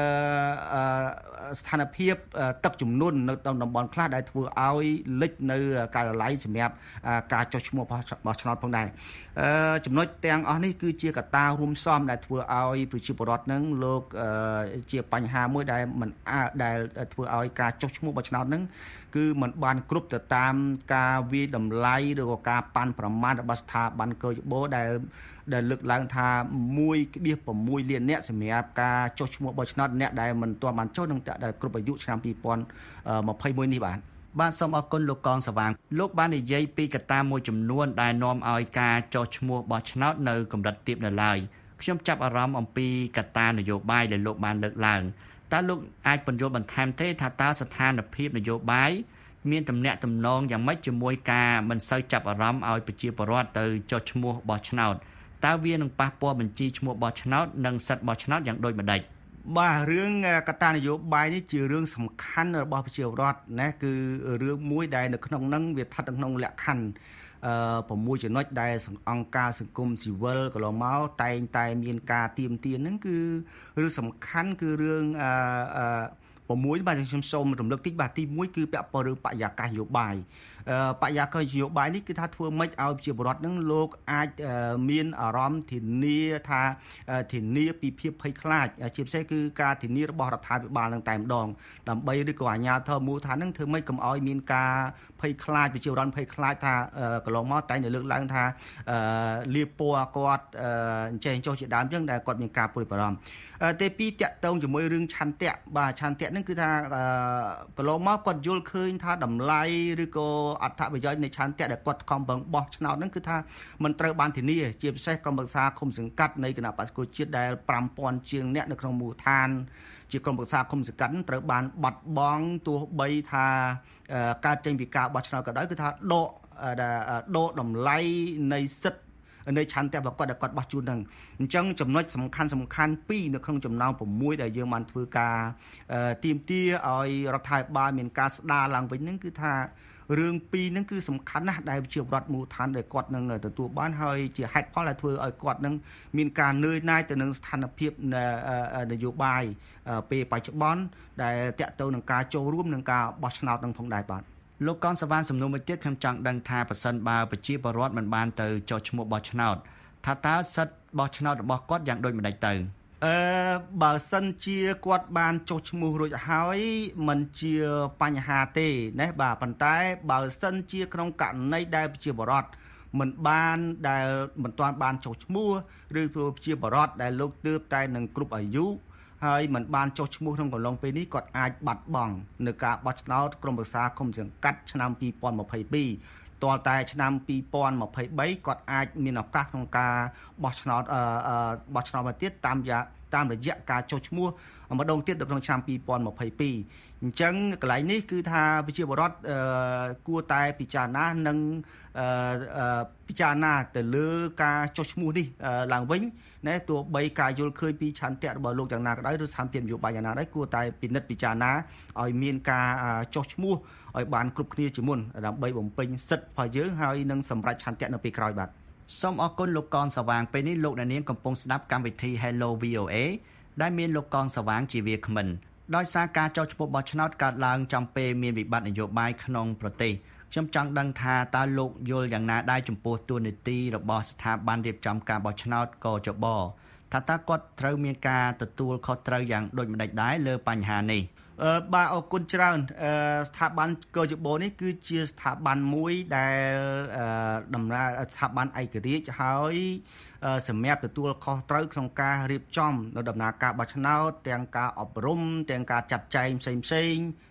ស្ថានភាពទឹកជំនន់នៅតាមតំបន់ខ្លះដែលធ្វើឲ្យលិចនៅការិយាល័យសម្រាប់ការចុះឈ្មោះបោះឆ្នោតផងដែរចំណុចទាំងអស់នេះគឺជាកត្តារួមផ្សំដែលធ្វើឲ្យប្រជាពលរដ្ឋនឹងលោកជាបញ្ហាមួយដែលមិនអាចដែលធ្វើឲ្យការចុះឈ្មោះបោះឆ្នោតនឹងគឺมันបានគ្រប់ទៅតាមការវាយតម្លៃឬក៏ការប៉ាន់ប្រមាណរបស់ស្ថាប័នកោជបដែលដែលលើកឡើងថា មួយផ្នែកប្រាំមួយលានអ្នកសម្រាប់ការចុះឈ្មោះបោះឆ្នោតអ្នកដែលមិនទាន់បានចុះនឹងដែលគ្រប់អាយុឆ្នាំពីរពាន់ម្ភៃមួយនេះបាទបាទសូមអរគុណលោកកងសវាងលោកបាននិយាយពីកត្តាមួយចំនួនដែលនាំឲ្យការចុះឈ្មោះបោះឆ្នោតនៅកម្រិតទាបនៅឡើយខ្ញុំចាប់អារម្មណ៍អំពីកត្តានយោបាយដែលលោកបានលើកឡើងតើលោកអាចពន្យល់បន្ថែមទេថាតើស្ថានភាពនយោបាយមានទំនាក់ទំនងយ៉ាងម៉េចជាមួយការមិនសូវចាប់អារម្មណ៍ឲ្យប្រជាពលរដ្ឋទៅចុះឈ្មោះបោះឆ្នោតតើវានឹងប៉ះពាល់បញ្ជីឈ្មោះបោះឆ្នោតនិងសិទ្ធិបោះឆ្នោតយ៉ាងដូចម្តេចបាទរឿងកត្តានយោបាយនេះជារឿងសំខាន់របស់ប្រជាពលរដ្ឋណាគឺរឿងមួយដែលនៅក្នុងហ្នឹងវាស្ថិតនៅក្នុងលក្ខខណ្ឌអឺប្រមួយចំណុចដែលអង្គការសង្គមស៊ីវិលកន្លងមកតែងតែមានការទៀមទានហ្នឹងគឺរឿងសំខាន់គឺរឿងអឺអឺប្រមួយបាទខ្ញុំសូមរំលឹកតិចបាទទីមួយគឺពាក់ព័ន្ធរឿងបរិយាកាសនយោបាយបរិយាកាសនយោបាយនេះគឺថាធ្វើម៉េចឲ្យប្រជាពលរដ្ឋនឹងលោកអាចមានអារម្មណ៍ធានាថាធានាពីភាពភ័យខ្លាចជាពិសេសគឺការធានារបស់រដ្ឋាភិបាលនឹងតែម្ដងដើម្បីឬក៏អាជ្ញាធរមូលដ្ឋាននឹងធ្វើម៉េចកុំឲ្យមានការភ័យខ្លាចប្រជាពលរដ្ឋភ័យខ្លាចថាកន្លងមកតែងតែលើកឡើងថាលាបពណ៌គាត់អញ្ចេះចុះជាដើមអញ្ចឹងដែលគាត់មានការព្រួយបារម្ភទីពីរតាក់ទងជាមួយរឿងឆន្ទៈបាទឆន្ទៈហ្នឹងគឺថាកន្លងមកគាត់យល់ឃើញថាតម្លៃឬក៏អត្ថប្រយោជន៍នៃឆន្ទៈដែលគាត់ខំប្រឹងបោះឆ្នោតហ្នឹងគឺថាมันត្រូវបានធានាជាពិសេសក្រុមប្រឹក្សាឃុំសង្កាត់នៃគណៈបក្សប្រជាជាតិដែលប្រាំពាន់ជាងអ្នកនៅក្នុងមូលដ្ឋានជាក្រុមប្រឹក្សាឃុំសង្កាត់ត្រូវបានបាត់បង់ទោះបីថាការចេញពីការបោះឆ្នោតក៏ដោយគឺថាដកដកតម្លៃនៃសិទ្ធិនៃឆន្ទៈរបស់គាត់ដែលគាត់បោះជូនហ្នឹងអញ្ចឹងចំណុចសំខាន់សំខាន់ពីរនៅក្នុងចំណោមប្រាំមួយដែលយើងបានធ្វើការទាមទារឲ្យរដ្ឋាភិបាលមានការស្ដារឡើងវិញហ្នឹងគឺថារឿងពីរហ្នឹងគឺសំខាន់ណាស់ដែលជារដ្ឋមូលដ្ឋានដែលគាត់នឹងទទួលបានហើយជាហេតុផលដែលធ្វើឲ្យគាត់នឹងមានការនឿយណាយទៅនឹងស្ថានភាពនយោបាយពេលបច្ចុប្បន្នដែលតាក់ទងនឹងការចូលរួមនឹងការបោះឆ្នោតនឹងផងដែរបាទលោកកនសវណ្ណសំណួរមួយទៀតខ្ញុំចង់ដឹងថាប្រសិនបើប្រជាពលរដ្ឋមិនបានទៅចុះឈ្មោះបោះឆ្នោតថាតើសិទ្ធិបោះឆ្នោតរបស់គាត់យ៉ាងដូចម្តេចទៅអឺបើសិនជាគាត់បានចុះឈ្មោះរួចហើយมันជាបញ្ហាទេណាបាទប៉ុន្តែបើសិនជាក្នុងករណីដែលប្រជាពលរដ្ឋមិនបានដែលមិនទាន់បានចុះឈ្មោះឬប្រជាពលរដ្ឋដែលលោកទើបតែនឹងគ្រប់អាយុហើយមិនបានចុះឈ្មោះក្នុងកំឡុងពេលនេះគាត់អាចបាត់បង់នៅការបោះឆ្នោតក្រុមប្រឹក្សាឃុំសង្កាត់ឆ្នាំពីរពាន់ម្ភៃពីរទាល់តែឆ្នាំពីរពាន់ម្ភៃបីគាត់អាចមានឱកាសក្នុងការបោះឆ្នោតអឺបោះឆ្នោតមកទៀតតាមរយៈតាមរយៈការចុះឈ្មោះម្ដងទៀតនៅក្នុងឆ្នាំពីរពាន់ម្ភៃពីរអញ្ចឹងកន្លែងនេះគឺថាប្រជាពលរដ្ឋគួរតែពិចារណានិងពិចារណាទៅលើការចុះឈ្មោះនេះឡើងវិញណែទោះបីការយល់ឃើញពីឆន្ទៈរបស់លោកយ៉ាងណាក៏ដោយឬស្ថានភាពនយោបាយយ៉ាងណាដែរគួរតែពិនិត្យពិចារណាឲ្យមានការចុះឈ្មោះឲ្យបានគ្រប់គ្នាជាមុនដើម្បីបំពេញសិទ្ធិរបស់យើងហើយនឹងសម្រេចឆន្ទៈនៅពេលក្រោយបាទសូមអរគុណលោកកនសវាងពេលនេះលោកអ្នកនាងកំពុងស្ដាប់កម្មវិធី Hello វី អូ เอ ដែលមានលោកកនសវាងជាវាគ្មិនដោយសារការចោទឈ្មោះបោះឆ្នោតកើតឡើងចំពេលមានវិបត្តិនយោបាយក្នុងប្រទេសខ្ញុំចង់ដឹងថាតើលោកយល់យ៉ាងណាដែរចំពោះទួលនីតិរបស់ស្ថាប័នរៀបចំការបោះឆ្នោតកជបថាតើគាត់ត្រូវមានការទទួលខុសត្រូវយ៉ាងដូចម្តេចដែរលើបញ្ហានេះអឺបាទអរគុណច្រើនអឺស្ថាប័នកជបនេះគឺជាស្ថាប័នមួយដែលអឺដំណើរស្ថាប័នឯករាជ្យហើយសម្រាប់ទទួលខុសត្រូវក្នុងការរៀបចំនៅដំណើរការបោះឆ្នោតទាំងការអប់រំទាំងការចាត់ចែងផ្សេងផ្សេង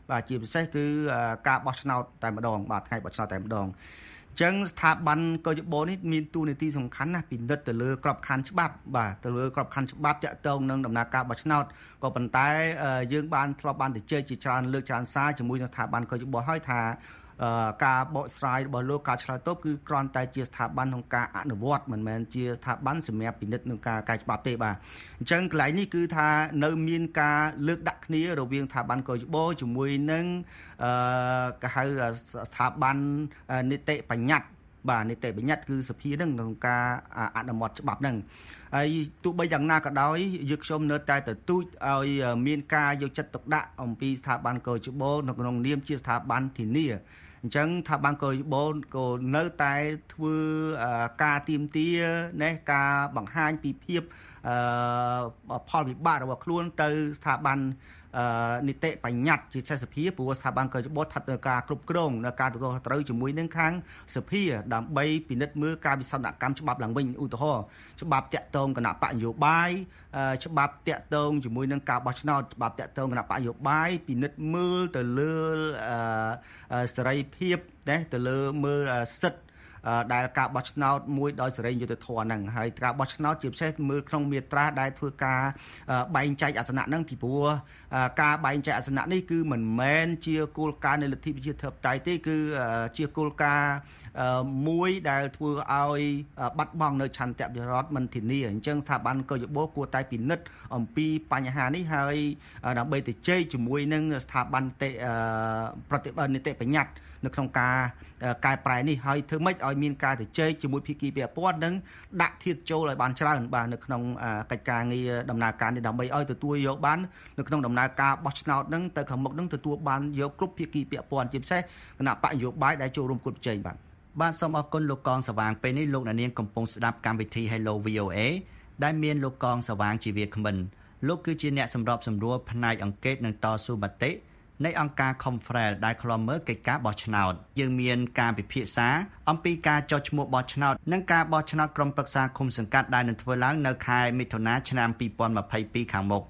បាទជាពិសេសគឺការបោះឆ្នោតតែម្ដងបាទថ្ងៃបោះឆ្នោតតែម្ដងអញ្ចឹងស្ថាប័នកយបនេះមានតួនាទីសំខាន់ណាស់ពិនិត្យទៅលើក្របខ័ណ្ឌច្បាប់បាទទៅលើក្របខ័ណ្ឌច្បាប់តាក់ទងនឹងដំណើរការបោះឆ្នោតក៏ប៉ុន្តែយើងបានធ្លាប់បានទៅជែកជាច្រើនលើកច្រើនសារជាមួយនឹងស្ថាប័នកយបហើយថាការបកស្រាយរបស់លោកការឆ្លើយតបគឺគ្រាន់តែជាស្ថាប័នក្នុងការអនុវត្តមិនមែនជាស្ថាប័នសម្រាប់ពិនិត្យនឹងការកែច្បាប់ទេបាទអញ្ចឹងកន្លែងនេះគឺថានៅមានការលើកដាក់គ្នារវាងស្ថាប័នកយបជាមួយនឹងអឺគេហៅស្ថាប័ននីតិបញ្ញត្តិបាទនីតិបញ្ញត្តិគឺសភានឹងក្នុងការអនុម័តច្បាប់ហ្នឹងហើយទោះបីយ៉ាងណាក៏ដោយយើងខ្ញុំនៅតែទទូចឲ្យមានការយកចិត្តទុកដាក់អំពីស្ថាប័នកយបនៅក្នុងនាមជាស្ថាប័នធានាអញ្ចឹងថាបានកយបក៏នៅតែធ្វើការទៀមទាណែការបង្ហាញពីភាពផលវិបាករបស់ខ្លួនទៅស្ថាប័ននីតិបញ្ញត្តិជាសេសភាព្រោះស្ថាប័នកយបស្ថិតនៅការគ្រប់គ្រងនៅការទទួលខុសត្រូវជាមួយនឹងខាងសភាដើម្បីពិនិត្យមើលការវិសោធនកម្មច្បាប់ឡើងវិញឧទាហរណ៍ច្បាប់តាក់ទងគណៈបកនយោបាយច្បាប់តាក់ទងជាមួយនឹងការបោះឆ្នោតច្បាប់តាក់ទងគណៈបកនយោបាយពិនិត្យមើលទៅលើសេរីភាពណាទៅលើមើលសិទ្ធិដែលការបោះឆ្នោតមួយដោយសេរីយុត្តិធម៌ហ្នឹងហើយការបោះឆ្នោតជាពិសេសមើលក្នុងមាត្រាដែលធ្វើការបែងចែកអាសនៈហ្នឹងពីព្រោះការបែងចែកអាសនៈនេះគឺមិនមែនជាគោលការណ៍នៃលទ្ធិប្រជាធិបតេយ្យទេគឺជាគោលការណ៍មួយដែលធ្វើឲ្យបាត់បង់នៅឆន្ទៈប្រជារដ្ឋមិនធានាអញ្ចឹងស្ថាប័នកយបគួរតែពិនិត្យអំពីបញ្ហានេះហើយដើម្បីទៅជែកជាមួយនឹងស្ថាប័នប្រតិបត្តិនីតិបញ្ញត្តិនៅក្នុងការកែប្រែនេះហើយធ្វើម៉េចឲ្យមានការទៅជែកជាមួយភាគីពាក់ព័ន្ធនិងដាក់ធាតុចូលឲ្យបានច្រើនបាទនៅក្នុងកិច្ចការងារដំណើរការនេះដើម្បីឲ្យទទួលយកបាននៅក្នុងដំណើរការបោះឆ្នោតហ្នឹងទៅខាងមុខហ្នឹងទទួលបានយកគ្រប់ភាគីពាក់ព័ន្ធជាពិសេសគណៈបកនយោបាយដែលចូលរួមគូប្រជែងបាទបាទសូមអរគុណលោកកងសវាងពេលនេះលោកអ្នកនាងកំពុងស្ដាប់កម្មវិធី Hello វី អូ เอ ដែលមានលោកកងសវាងជាវាគ្មិនលោកគឺជាអ្នកសម្របសម្រួលផ្នែកអង្គការនិងតស៊ូមតិនៃអង្គការ Confrel ដែលឃ្លាំមើលកិច្ចការបោះឆ្នោតយើងមានការពិភាក្សាអំពីការចុះឈ្មោះបោះឆ្នោតនិងការបោះឆ្នោតក្រុមប្រឹក្សាឃុំសង្កាត់ដែលនឹងធ្វើឡើងនៅខែមិថុនាឆ្នាំពីរពាន់ម្ភៃពីរខាងមុខ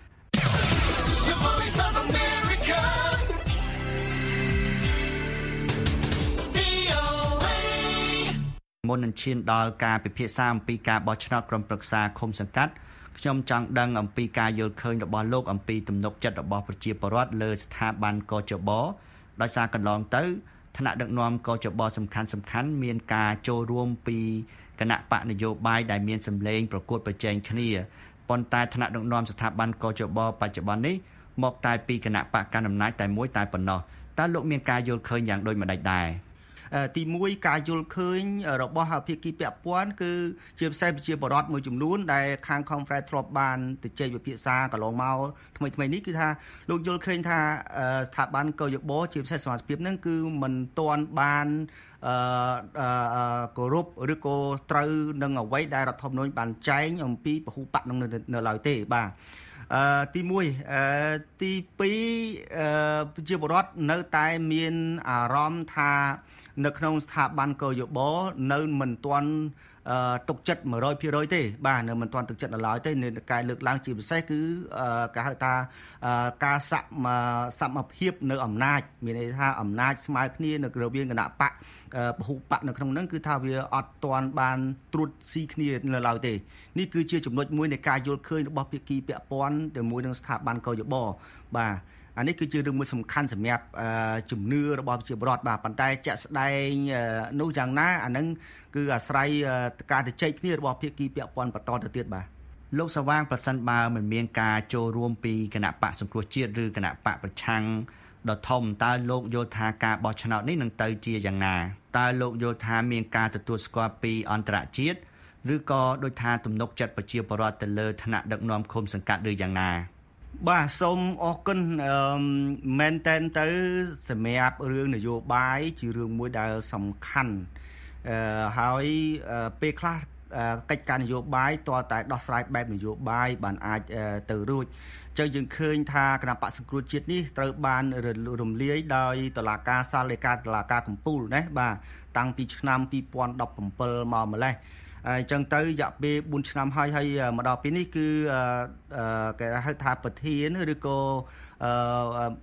មុននឹងឈានដល់ការពិភាក្សាអំពីការបោះឆ្នោតក្រុមប្រឹក្សាឃុំសង្កាត់ខ្ញុំចង់ដឹងអំពីការយល់ឃើញរបស់លោកអំពីទំនុកចិត្តរបស់ប្រជាពលរដ្ឋលើស្ថាប័នកជបដោយសារកន្លងទៅថ្នាក់ដឹកនាំកជបសំខាន់សំខាន់មានការចូលរួមពីគណៈបកនយោបាយដែលមានសម្លេងប្រកួតប្រជែងគ្នាប៉ុន្តែថ្នាក់ដឹកនាំស្ថាប័នកជបបច្ចុប្បន្ននេះមកតែពីគណៈបកកណ្ដាលអំណាចតែមួយតែប៉ុណ្ណោះតើលោកមានការយល់ឃើញយ៉ាងដូចម្តេចដែរទីមួយការយល់ឃើញរបស់ភាគីពាក់ព័ន្ធគឺជាពិសេសជាបរិបទមួយចំនួនដែលខាង Confrel ធ្លាប់បានទៅជែកវិភាសាកន្លងមកថ្មីថ្មីនេះគឺថាលោកយល់ឃើញថាស្ថាប័នកយបជាពិសេសសមាជិកភាពហ្នឹងគឺមិនទាន់បានអឺគោរពឬក៏ត្រូវនឹងអ្វីដែលរដ្ឋធម្មនុញ្ញបានចែងអំពីពហុបកនឹងនៅឡើយទេបាទអឺទីមួយអឺទីពីរអឺប្រជាពលរដ្ឋនៅតែមានអារម្មណ៍ថានៅក្នុងស្ថាប័នកយបនៅមិនទាន់ទុកចិត្ត một trăm phần trăm ទេបាទនៅមិនទាន់ទុកចិត្តដល់ឡើយទេនៅការលើកឡើងជាពិសេសគឺគេហៅថាការសមភាពនៅអំណាចមានន័យថាអំណាចស្មើគ្នានៅរវាងគណៈបកពហុបកនៅក្នុងហ្នឹងគឺថាវាអត់ទាន់បានត្រួតស៊ីគ្នានៅឡើយទេនេះគឺជាចំណុចមួយនៃការយល់ឃើញរបស់ភាគីពាក់ព័ន្ធជាមួយនឹងស្ថាប័នកយបបាទអានេះគឺជារឿងមួយសំខាន់សម្រាប់ជំនឿរបស់ប្រជាពលរដ្ឋបាទប៉ុន្តែជាក់ស្ដែងនោះយ៉ាងណាអានឹងគឺអាស្រ័យការទៅជែកគ្នារបស់ភាគីពាក់ព័ន្ធបន្តទៅទៀតបាទលោកសវាងប្រសិនបើមិនមានការចូលរួមពីគណៈបកសង្គ្រោះជាតិឬគណៈបកប្រឆាំងដ៏ធំតើលោកយល់ថាការបោះឆ្នោតនេះនឹងទៅជាយ៉ាងណាតើលោកយល់ថាមានការទទួលស្គាល់ពីអន្តរជាតិឬក៏ដោយថាទំនុកចិត្តប្រជាពលរដ្ឋទៅលើឋានៈដឹកនាំឃុំសង្កាត់ឬយ៉ាងណាបាទសូមអរគុណមែនតែនទៅសម្រាប់រឿងនយោបាយជារឿងមួយដែលសំខាន់អឺហើយពេលខ្លះកិច្ចការនយោបាយតើតែដោះស្រាយបែបនយោបាយបានអាចទៅរួចអញ្ចឹងយើងឃើញថាគណៈបក្សសង្គ្រោះជាតិនេះត្រូវបានរំលាយដោយតុលាការសាលដីកាតុលាការកំពូលណាបាទតាំងពីឆ្នាំពីរពាន់ដប់ប្រាំពីរមកម្លេះអញ្ចឹងទៅរយៈពេលបួនឆ្នាំហើយហើយមកដល់ពេលនេះគឺគេហៅថាប្រធានឬក៏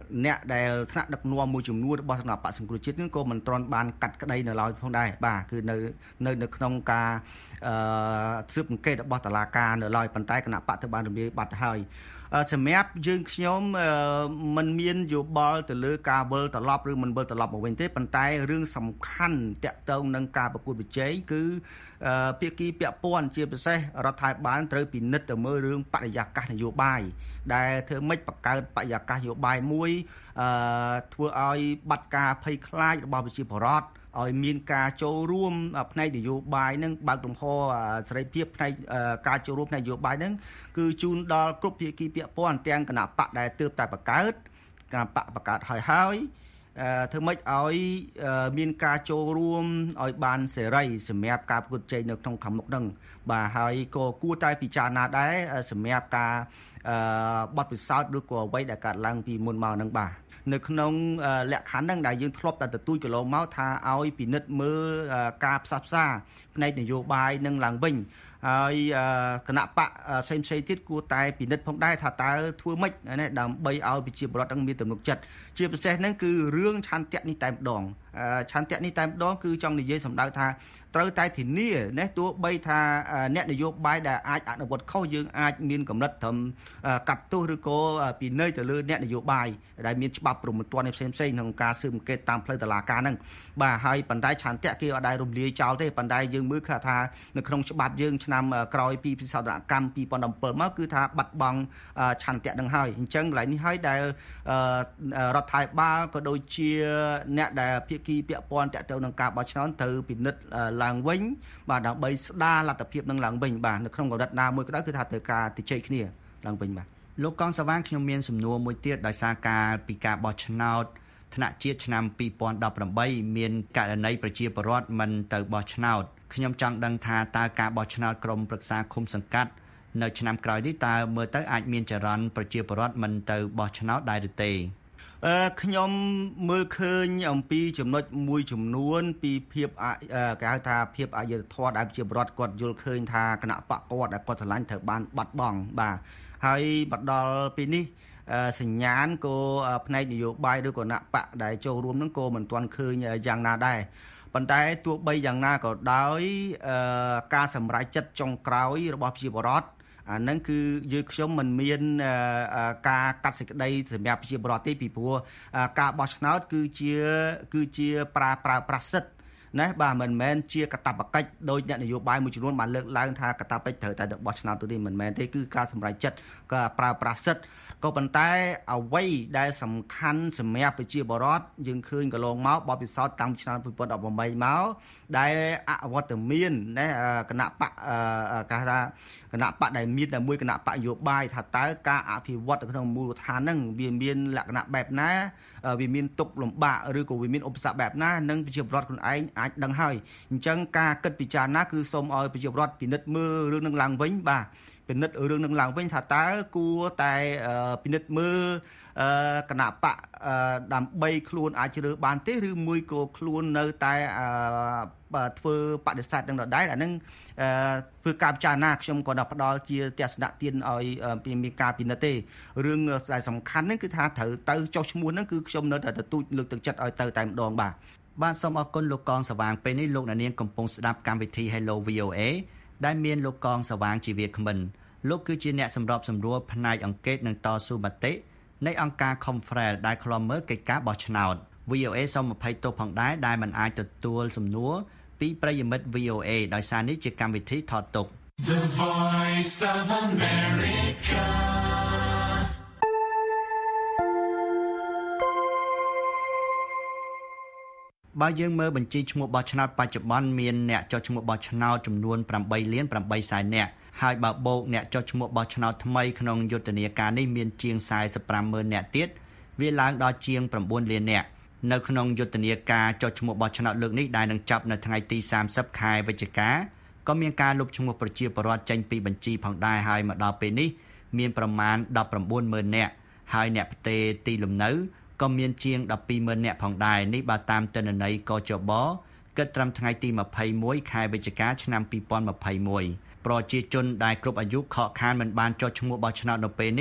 អ្នកដែលថ្នាក់ដឹកនាំមួយចំនួនរបស់គណៈបកសង្គ្រោះជាតិនេះក៏មិនទាន់បានកាត់ក្តីនៅឡើយផងដែរបាទគឺនៅនៅនៅក្នុងការអឺស៊ើបអង្កេតរបស់តុលាការនៅឡើយប៉ុន្តែគណៈបកទៅបានរំលាយបាត់ទៅហើយសម្រាប់យើងខ្ញុំមិនមានយោបល់ទៅលើការវិលត្រឡប់ឬមិនវិលត្រឡប់មកវិញទេប៉ុន្តែរឿងសំខាន់តាក់ទងនឹងការប្រកួតប្រជែងគឺភាគីពាក់ព័ន្ធជាពិសេសរដ្ឋាភិបាលត្រូវពិនិត្យទៅមើលរឿងបរិយាកាសនយោបាយដែលធ្វើម៉េចបង្កើតបរិយាកាសនយោបាយមួយធ្វើឲ្យបាត់ការភ័យខ្លាចរបស់ប្រជាពលរដ្ឋឲ្យមានការចូលរួមផ្នែកនយោបាយនឹងបើកលំហសេរីភាពផ្នែកការចូលរួមផ្នែកនយោបាយនឹងគឺជូនដល់គ្រប់ភាគីពាក់ព័ន្ធទាំងគណៈបកដែលទើបតែបង្កើតគណៈបកបង្កើតហើយហើយធ្វើម៉េចឲ្យមានការចូលរួមឲ្យបានសេរីសម្រាប់ការប្រកួតប្រជែងនៅក្នុងខាងមុខនឹងបាទហើយក៏គួរតែពិចារណាដែរសម្រាប់ការបទពិសោធន៍ឬក៏អ្វីដែលកើតឡើងពីមុនមកនឹងបាទនៅក្នុងលក្ខខណ្ឌហ្នឹងដែលយើងធ្លាប់តែទទូចកន្លងមកថាឲ្យពិនិត្យមើលការផ្សះផ្សាផ្នែកនយោបាយនឹងឡើងវិញហើយគណៈបកផ្សេងផ្សេងទៀតគួរតែពិនិត្យផងដែរថាតើធ្វើម៉េចណាដើម្បីឲ្យប្រជាពលរដ្ឋនឹងមានទំនុកចិត្តជាពិសេសហ្នឹងគឺរឿងឆន្ទៈនេះតែម្ដងឆន្ទៈនេះតែម្ដងគឺចង់និយាយសម្ដៅថាត្រូវតែធានាណាទោះបីថាអ្នកនយោបាយដែលអាចអនុវត្តខុសយើងអាចមានកម្រិតត្រឹមកាត់ទោសឬក៏ពិន័យទៅលើអ្នកនយោបាយដែលមានច្បាប់ព្រហ្មទណ្ឌផ្សេងផ្សេងក្នុងការស៊ើបអង្កេតតាមផ្លូវតុលាការហ្នឹងបាទហើយប៉ុន្តែឆន្ទៈគេអត់ដែលរំលាយចោលទេប៉ុន្តែយើងមើលថានៅក្នុងច្បាប់យើងឆ្នាំក្រោយពីពិសោធនកម្មពីរពាន់ដប់bảyមកគឺថាបាត់បង់ឆន្ទៈនឹងហើយអញ្ចឹងកន្លែងនេះហើយដែលរដ្ឋាភិបាលក៏ដូចជាអ្នកដែលភាគីពាក់ព័ន្ធតាក់ទងនឹងការបោះឆ្នោតត្រូវពិនិត្យឡើងវិញបាទដើម្បីស្ដារលទ្ធភាពនឹងឡើងវិញបាទនៅក្នុងកម្រិតណាមួយក៏ដោយគឺថាត្រូវការតិចគ្នាឡើងវិញបាទលោកកងសវាងខ្ញុំមានសំណួរមួយទៀតដោយសារការពីការបោះឆ្នោតថ្នាក់ជាតិឆ្នាំពីរពាន់ដប់ប្រាំមានករណីប្រជាពលរដ្ឋមិនទៅបោះឆ្នោតខ្ញុំចង់ដឹងថាតើការបោះឆ្នោតក្រុមប្រឹក្សាឃុំសង្កាត់នៅឆ្នាំក្រោយនេះតើមើលទៅអាចមានចរន្តប្រជាពលរដ្ឋមិនទៅបោះឆ្នោតដែរឬទេអឺខ្ញុំមើលឃើញអំពីចំណុចមួយចំនួនពីភាពគេហៅថាភាពអយុត្តិធម៌ដែលប្រជាពលរដ្ឋគាត់យល់ឃើញថាគណៈបកគាត់ដែលគាត់ឆ្លាញ់ត្រូវបានបាត់បង់បាទហើយមកដល់ពេលនេះសញ្ញាណក៏ផ្នែកនយោបាយឬក៏គណៈបកដែលចូលរួមនឹងក៏មិនទាន់ឃើញយ៉ាងណាដែរប៉ុន្តែទោះបីយ៉ាងណាក៏ដោយការសម្រេចចិត្តចុងក្រោយរបស់ប្រជាពលរដ្ឋអាហ្នឹងគឺយើងខ្ញុំមិនមានការកាត់សេចក្តីសម្រាប់ប្រជាពលរដ្ឋទេពីព្រោះការបោះឆ្នោតគឺជាគឺជាប្រើប្រើប្រាស់សិទ្ធិណាបាទមិនមែនជាកាតព្វកិច្ចដោយអ្នកនយោបាយមួយចំនួនបានលើកឡើងថាកាតព្វកិច្ចត្រូវតែបោះឆ្នោតទៅនេះមិនមែនទេគឺការសម្រេចចិត្តក៏ប្រើប្រាស់សិទ្ធិក៏ប៉ុន្តែអ្វីដែលសំខាន់សម្រាប់ប្រជាពលរដ្ឋយើងឃើញកន្លងមកបបពិសោធន៍តាំងពីឆ្នាំពីរពាន់ដប់ប្រាំមកដែលអវត្តមានណាគណៈបកគេថាគណៈបកដែលមានតែមួយគណៈបកនយោបាយថាតើការអភិវឌ្ឍនៅក្នុងមូលដ្ឋានហ្នឹងវាមានលក្ខណៈបែបណាវាមានទុកលំបាកឬក៏វាមានឧបសគ្គបែបណានឹងប្រជាពលរដ្ឋខ្លួនឯងអាចដឹងហើយអញ្ចឹងការគិតពិចារណាគឺសូមឲ្យប្រជាពលរដ្ឋពិនិត្យមើលរឿងនឹងឡើងវិញបាទពិនិត្យរឿងនឹងឡើងវិញថាតើគួរតែពិនិត្យមើលគណៈបកដើម្បីខ្លួនអាចជ្រើសបានទេឬមួយក៏ខ្លួននៅតែធ្វើបដិសេធនឹងដដែលអានឹងធ្វើការពិចារណាខ្ញុំក៏ដល់ផ្ដល់ជាទស្សនៈទានឲ្យមានការពិនិត្យទេរឿងដែលសំខាន់ហ្នឹងគឺថាត្រូវទៅចុះឈ្មោះហ្នឹងគឺខ្ញុំនៅតែទទូចលើកទឹកចិត្តឲ្យទៅតែម្ដងបាទបាទសូមអរគុណលោកកងសវាងពេលនេះលោកអ្នកនាងកំពុងស្ដាប់កម្មវិធី Hello វី អូ เอ ដែលមានលោកកងសវាងជាវាគ្មិនលោកគឺជាអ្នកសម្របសម្រួលផ្នែកអង្គការនិងតស៊ូមតិនៃអង្គការ Confrel ដែលឃ្លាំមើលកិច្ចការបោះឆ្នោត វី អូ เอ សូមអភ័យទោសផងដែរដែលមិនអាចទទួលសំណួរពីប្រិយមិត្ត វី អូ เอ ដោយសារនេះជាកម្មវិធីថតទុក The Voice of Americaបើយើងមើលបញ្ជីឈ្មោះបោះឆ្នោតបច្ចុប្បន្នមានអ្នកចុះឈ្មោះបោះឆ្នោតចំនួនប្រាំបីលានប្រាំបីសែននាក់ហើយបើបូកអ្នកចុះឈ្មោះបោះឆ្នោតថ្មីក្នុងយុទ្ធនាការនេះមានជាងសែសិបប្រាំម៉ឺននាក់ទៀតវាឡើងដល់ជាងប្រាំបួនលាននាក់នៅក្នុងយុទ្ធនាការចុះឈ្មោះបោះឆ្នោតលើកនេះដែលនឹងចាប់នៅថ្ងៃទីសាមសិបខែវិច្ឆិកាក៏មានការលុបឈ្មោះប្រជាពលរដ្ឋចេញពីបញ្ជីផងដែរហើយមកដល់ពេលនេះមានប្រមាណដប់ប្រាំបួនម៉ឺននាក់ហើយអ្នកផ្ទេរទីលំនៅក៏មានជាងដប់ពីរម៉ឺននាក់ផងដែរនេះបើតាមទិន្នន័យកចបគិតត្រឹមថ្ងៃទីម្ភៃមួយខែវិច្ឆិកាឆ្នាំពីរពាន់ម្ភៃមួយប្រជាជនដែលគ្រប់អាយុខកខានមិនបានចុះឈ្មោះបោះឆ្នោតនៅពេលនេះ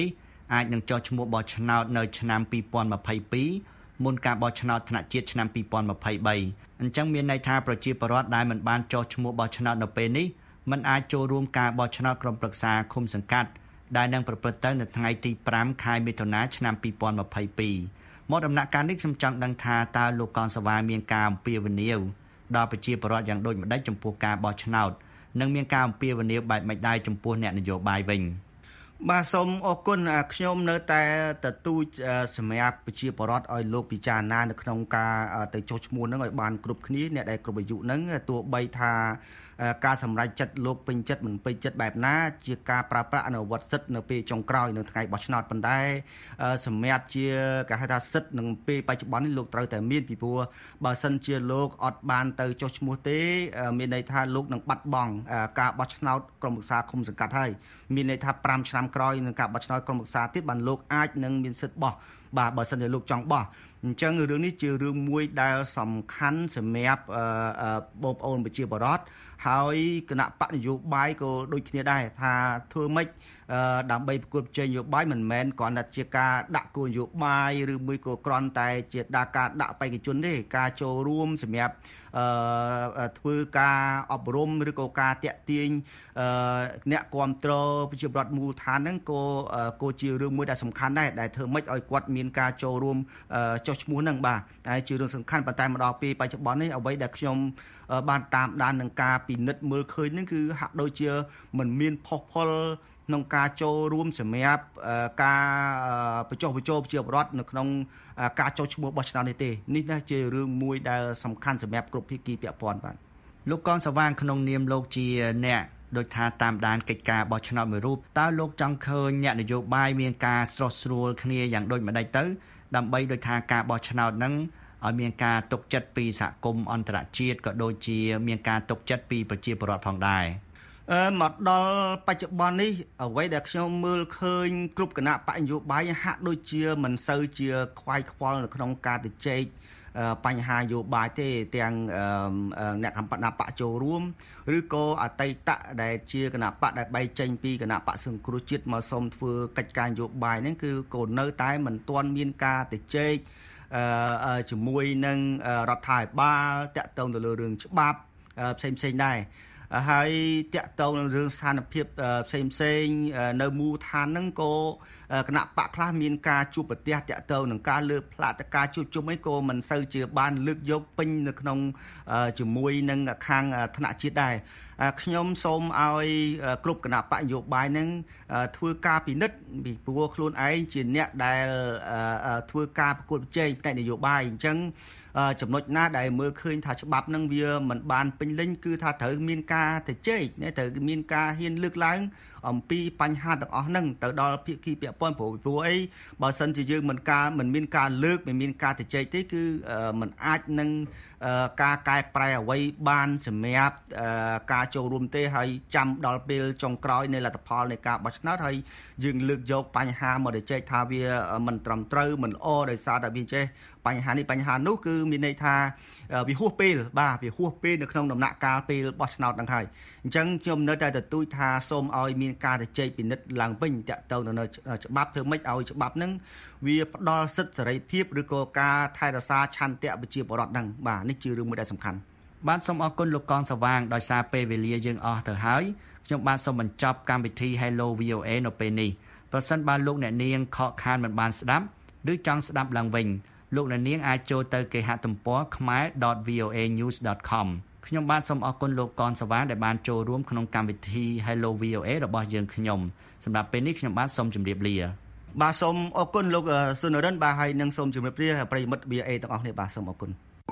អាចនឹងចុះឈ្មោះបោះឆ្នោតនៅឆ្នាំពីរពាន់ម្ភៃពីរមុនការបោះឆ្នោតថ្នាក់ជាតិឆ្នាំពីរពាន់ម្ភៃបីអញ្ចឹងមានន័យថាប្រជាពលរដ្ឋដែលមិនបានចុះឈ្មោះបោះឆ្នោតនៅពេលនេះមិនអាចចូលរួមការបោះឆ្នោតក្រុមប្រឹក្សាឃុំសង្កាត់ដែលនឹងប្រព្រឹត្តទៅនៅថ្ងៃទីប្រាំខែមិថុនាឆ្នាំពីរពាន់ម្ភៃពីរមកដំណាក់កាលនេះខ្ញុំចង់ដឹងថាតើលោកកនសវាមានការអំពាវនាវដល់ប្រជាពលរដ្ឋយ៉ាងដូចម្តេចចំពោះការបោះឆ្នោតនិងមានការអំពាវនាវបែបម៉េចដែរចំពោះអ្នកនយោបាយវិញបាទសូមអរគុណខ្ញុំនៅតែទទូចសម្រាប់ប្រជាពលរដ្ឋឲ្យលោកពិចារណានៅក្នុងការទៅចុះឈ្មោះនឹងឲ្យបានគ្រប់គ្នាអ្នកដែលគ្រប់អាយុនឹងទោះបីថាការសម្រេចចិត្តលោកពេញចិត្តមិនពេញចិត្តបែបណាជាការប្រើប្រាស់អនុវត្តសិទ្ធិនៅពេលចុងក្រោយនៅថ្ងៃបោះឆ្នោតប៉ុន្តែសម្រាប់ជាគេហៅថាសិទ្ធិនឹងពេលបច្ចុប្បន្ននេះលោកត្រូវតែមានពីព្រោះបើសិនជាលោកអត់បានទៅចុះឈ្មោះទេមានន័យថាលោកនឹងបាត់បង់ការបោះឆ្នោតក្រុមប្រឹក្សាឃុំសង្កាត់ហើយមានន័យថាប្រាំឆ្នាំក្រោយនឹងការបោះឆ្នោតក្រុមប្រឹក្សាទៀតបានលោកអាចនឹងមានសិទ្ធិបោះបាទបើសិនជាលោកចង់បោះអញ្ចឹងរឿងនេះជារឿងមួយដែលសំខាន់សម្រាប់បងប្អូនប្រជាពលរដ្ឋហើយគណៈបកនយោបាយក៏ដូចគ្នាដែរថាធ្វើម៉េចដើម្បីប្រកួតប្រជែងនយោបាយមិនមែនគ្រាន់តែជាការដាក់គោលនយោបាយឬមួយក៏គ្រាន់តែជាដាក់ការដាក់បេក្ខជនទេការចូលរួមសម្រាប់ធ្វើការអប់រំឬក៏ការតាក់ទាញអ្នកគ្រប់គ្រងប្រជាពលរដ្ឋមូលដ្ឋានហ្នឹងក៏ក៏ជារឿងមួយដែលសំខាន់ដែរដែលធ្វើម៉េចឲ្យគាត់មានការចូលរួមចុះឈ្មោះហ្នឹងបាទហើយជារឿងសំខាន់ប៉ុន្តែមកដល់ពេលបច្ចុប្បន្ននេះអ្វីដែលខ្ញុំបានតាមដាននឹងការពិនិត្យមើលឃើញហ្នឹងគឺហាក់ដូចជាមិនមានផុសផុលក្នុងការចូលរួមសម្រាប់ការបញ្ចុះបញ្ចូលប្រជាពលរដ្ឋនៅក្នុងការចុះឈ្មោះបោះឆ្នោតនេះទេនេះណាជារឿងមួយដែលសំខាន់សម្រាប់គ្រប់ភាគីពាក់ព័ន្ធបាទលោកកនសវាងក្នុងនាមលោកជាអ្នកដោយថាតាមដានកិច្ចការបោះឆ្នោតមួយរូបតើលោកចង់ឃើញអ្នកនយោបាយមានការស្រោះស្រួលគ្នាយ៉ាងដូចម្តេចទៅដើម្បីដោយថាការបោះឆ្នោតហ្នឹងឲ្យមានការទុកចិត្តពីសហគមន៍អន្តរជាតិក៏ដូចជាមានការទុកចិត្តពីប្រជាពលរដ្ឋផងដែរអឺមកដល់បច្ចុប្បន្ននេះអ្វីដែលខ្ញុំមើលឃើញគ្រប់គណៈបកនយោបាយហាក់ដូចជាមិនសូវជាខ្វាយខ្វល់នៅក្នុងការទៅជែកបញ្ហានយោបាយទេទាំងអ្នកគណៈបកចូលរួមឬក៏អតីតដែលជាគណៈបកដែលបែកចេញពីគណៈបកសង្គ្រោះជាតិមកសូមធ្វើកិច្ចការនយោបាយហ្នឹងគឺក៏នៅតែមិនទាន់មានការទៅជែកជាមួយនឹងរដ្ឋាភិបាលតាក់ទងទៅលើរឿងច្បាប់ផ្សេងផ្សេងដែរហើយតាក់ទងនឹងរឿងស្ថានភាពផ្សេងផ្សេងនៅមូលដ្ឋានហ្នឹងក៏គណៈបកខ្លះមានការជួបប្រទះតាក់ទងនឹងការលើកផ្លាកការជួបជុំអីក៏មិនសូវជាបានលើកយកពេញនៅក្នុងជាមួយនឹងខាងថ្នាក់ជាតិដែរខ្ញុំសូមឲ្យគ្រប់គណៈបកនយោបាយហ្នឹងធ្វើការពិនិត្យពីព្រោះខ្លួនឯងជាអ្នកដែលធ្វើការប្រកួតប្រជែងផ្នែកនយោបាយអញ្ចឹងចំណុចណាដែលមើលឃើញថាច្បាប់នឹងវាមិនបានពេញលេញគឺថាត្រូវមានការទៅជែកត្រូវមានការហ៊ានលើកឡើងអំពីបញ្ហាទាំងអស់ហ្នឹងទៅដល់ភាគីពាក់ព័ន្ធព្រោះព្រោះអីបើសិនជាយើងមិនការមិនមានការលើកមិនមានការទៅជែកទេគឺมันអាចនឹងការកែប្រែអ្វីបានសម្រាប់ការចូលរួមទេហើយចាំដល់ពេលចុងក្រោយនៃលទ្ធផលនៃការបោះឆ្នោតហើយយើងលើកយកបញ្ហាមកទៅជែកថាវាមិនត្រឹមត្រូវមិនល្អដោយសារតែវាចេះបញ្ហានេះបញ្ហានោះគឺមានន័យថាវាហួសពេលបាទវាហួសពេលនៅក្នុងដំណាក់កាលពេលបោះឆ្នោតហ្នឹងហើយអញ្ចឹងខ្ញុំនៅតែទទូចថាសូមឲ្យមានការទៅជែកពិនិត្យឡើងវិញតាក់ទងនៅច្បាប់ធ្វើម៉េចឲ្យច្បាប់ហ្នឹងវាផ្ដល់សិទ្ធិសេរីភាពឬក៏ការថែរក្សាឆន្ទៈប្រជាពលរដ្ឋហ្នឹងបាទនេះជារឿងមួយដែលសំខាន់បាទសូមអរគុណលោកកនសវាងដោយសារពេលវេលាយើងអស់ទៅហើយខ្ញុំបាទសូមបញ្ចប់កម្មវិធី Hello វី អូ เอ នៅពេលនេះប្រសិនបើលោកអ្នកនាងខកខានមិនបានស្ដាប់ឬចង់ស្ដាប់ឡើងវិញលោកអ្នកនាងអាចចូលទៅគេហទំព័រ khmae ដត វី អូ เอ news ដត com ខ្ញុំបាទសូមអរគុណលោកកនសវាងដែលបានចូលរួមក្នុងកម្មវិធី Hello វី អូ เอ របស់យើងខ្ញុំសម្រាប់ពេលនេះខ្ញុំបាទសូមជម្រាបលាបាទសូមអរគុណលោកសុនរិនបាទហើយនឹងសូមជម្រាបលាប្រិយមិត្ត វី អូ เอ ទាំងអស់គ្នាបាទសូមអរគុណ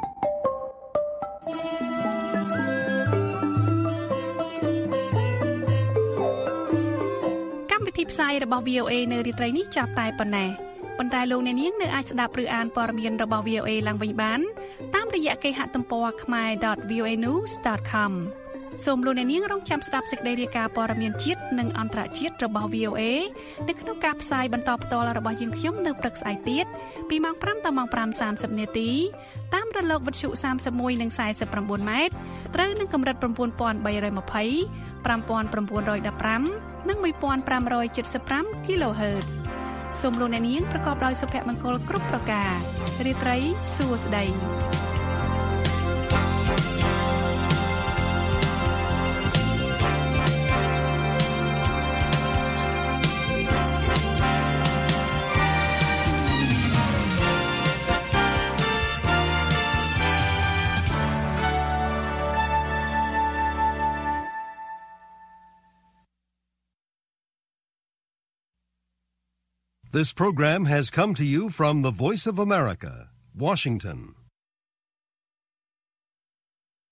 កម្មវិធីផ្សាយរបស់ វី អូ เอ នៅរាត្រីនេះចាប់តែប៉ុណ្ណេះប៉ុន្តែលោកអ្នកនាងនៅអាចស្ដាប់ឬអានព័ត៌មានរបស់ វី អូ เอ ឡើងវិញបានតាមរយៈគេហទំព័រ khmae ដត វី អូ เอ news ដត com សូមលោកអ្នកនាងរងចាំស្ដាប់សេចក្តីរាយការណ៍ព័ត៌មានជាតិនិងអន្តរជាតិរបស់ វី អូ เอ នៅក្នុងការផ្សាយបន្តផ្ទាល់របស់យើងខ្ញុំនៅព្រឹកស្អែកទៀតពីម៉ោងប្រាំដល់ម៉ោងប្រាំសាមសិបនាទីតាមរលកវិទ្យុសាមសិបមួយនិងសាយសិប៩ម៉ែត្រត្រូវនឹងកម្រិត៩,៣២០ ៥,៩១៥ និង ១,៥៧៥ គីឡូហឺតសូមលោកអ្នកនាងប្រកបដោយសុភមង្គលគ្រប់ប្រការរាត្រីសួស្តី This program has come to you from the Voice of America, Washington.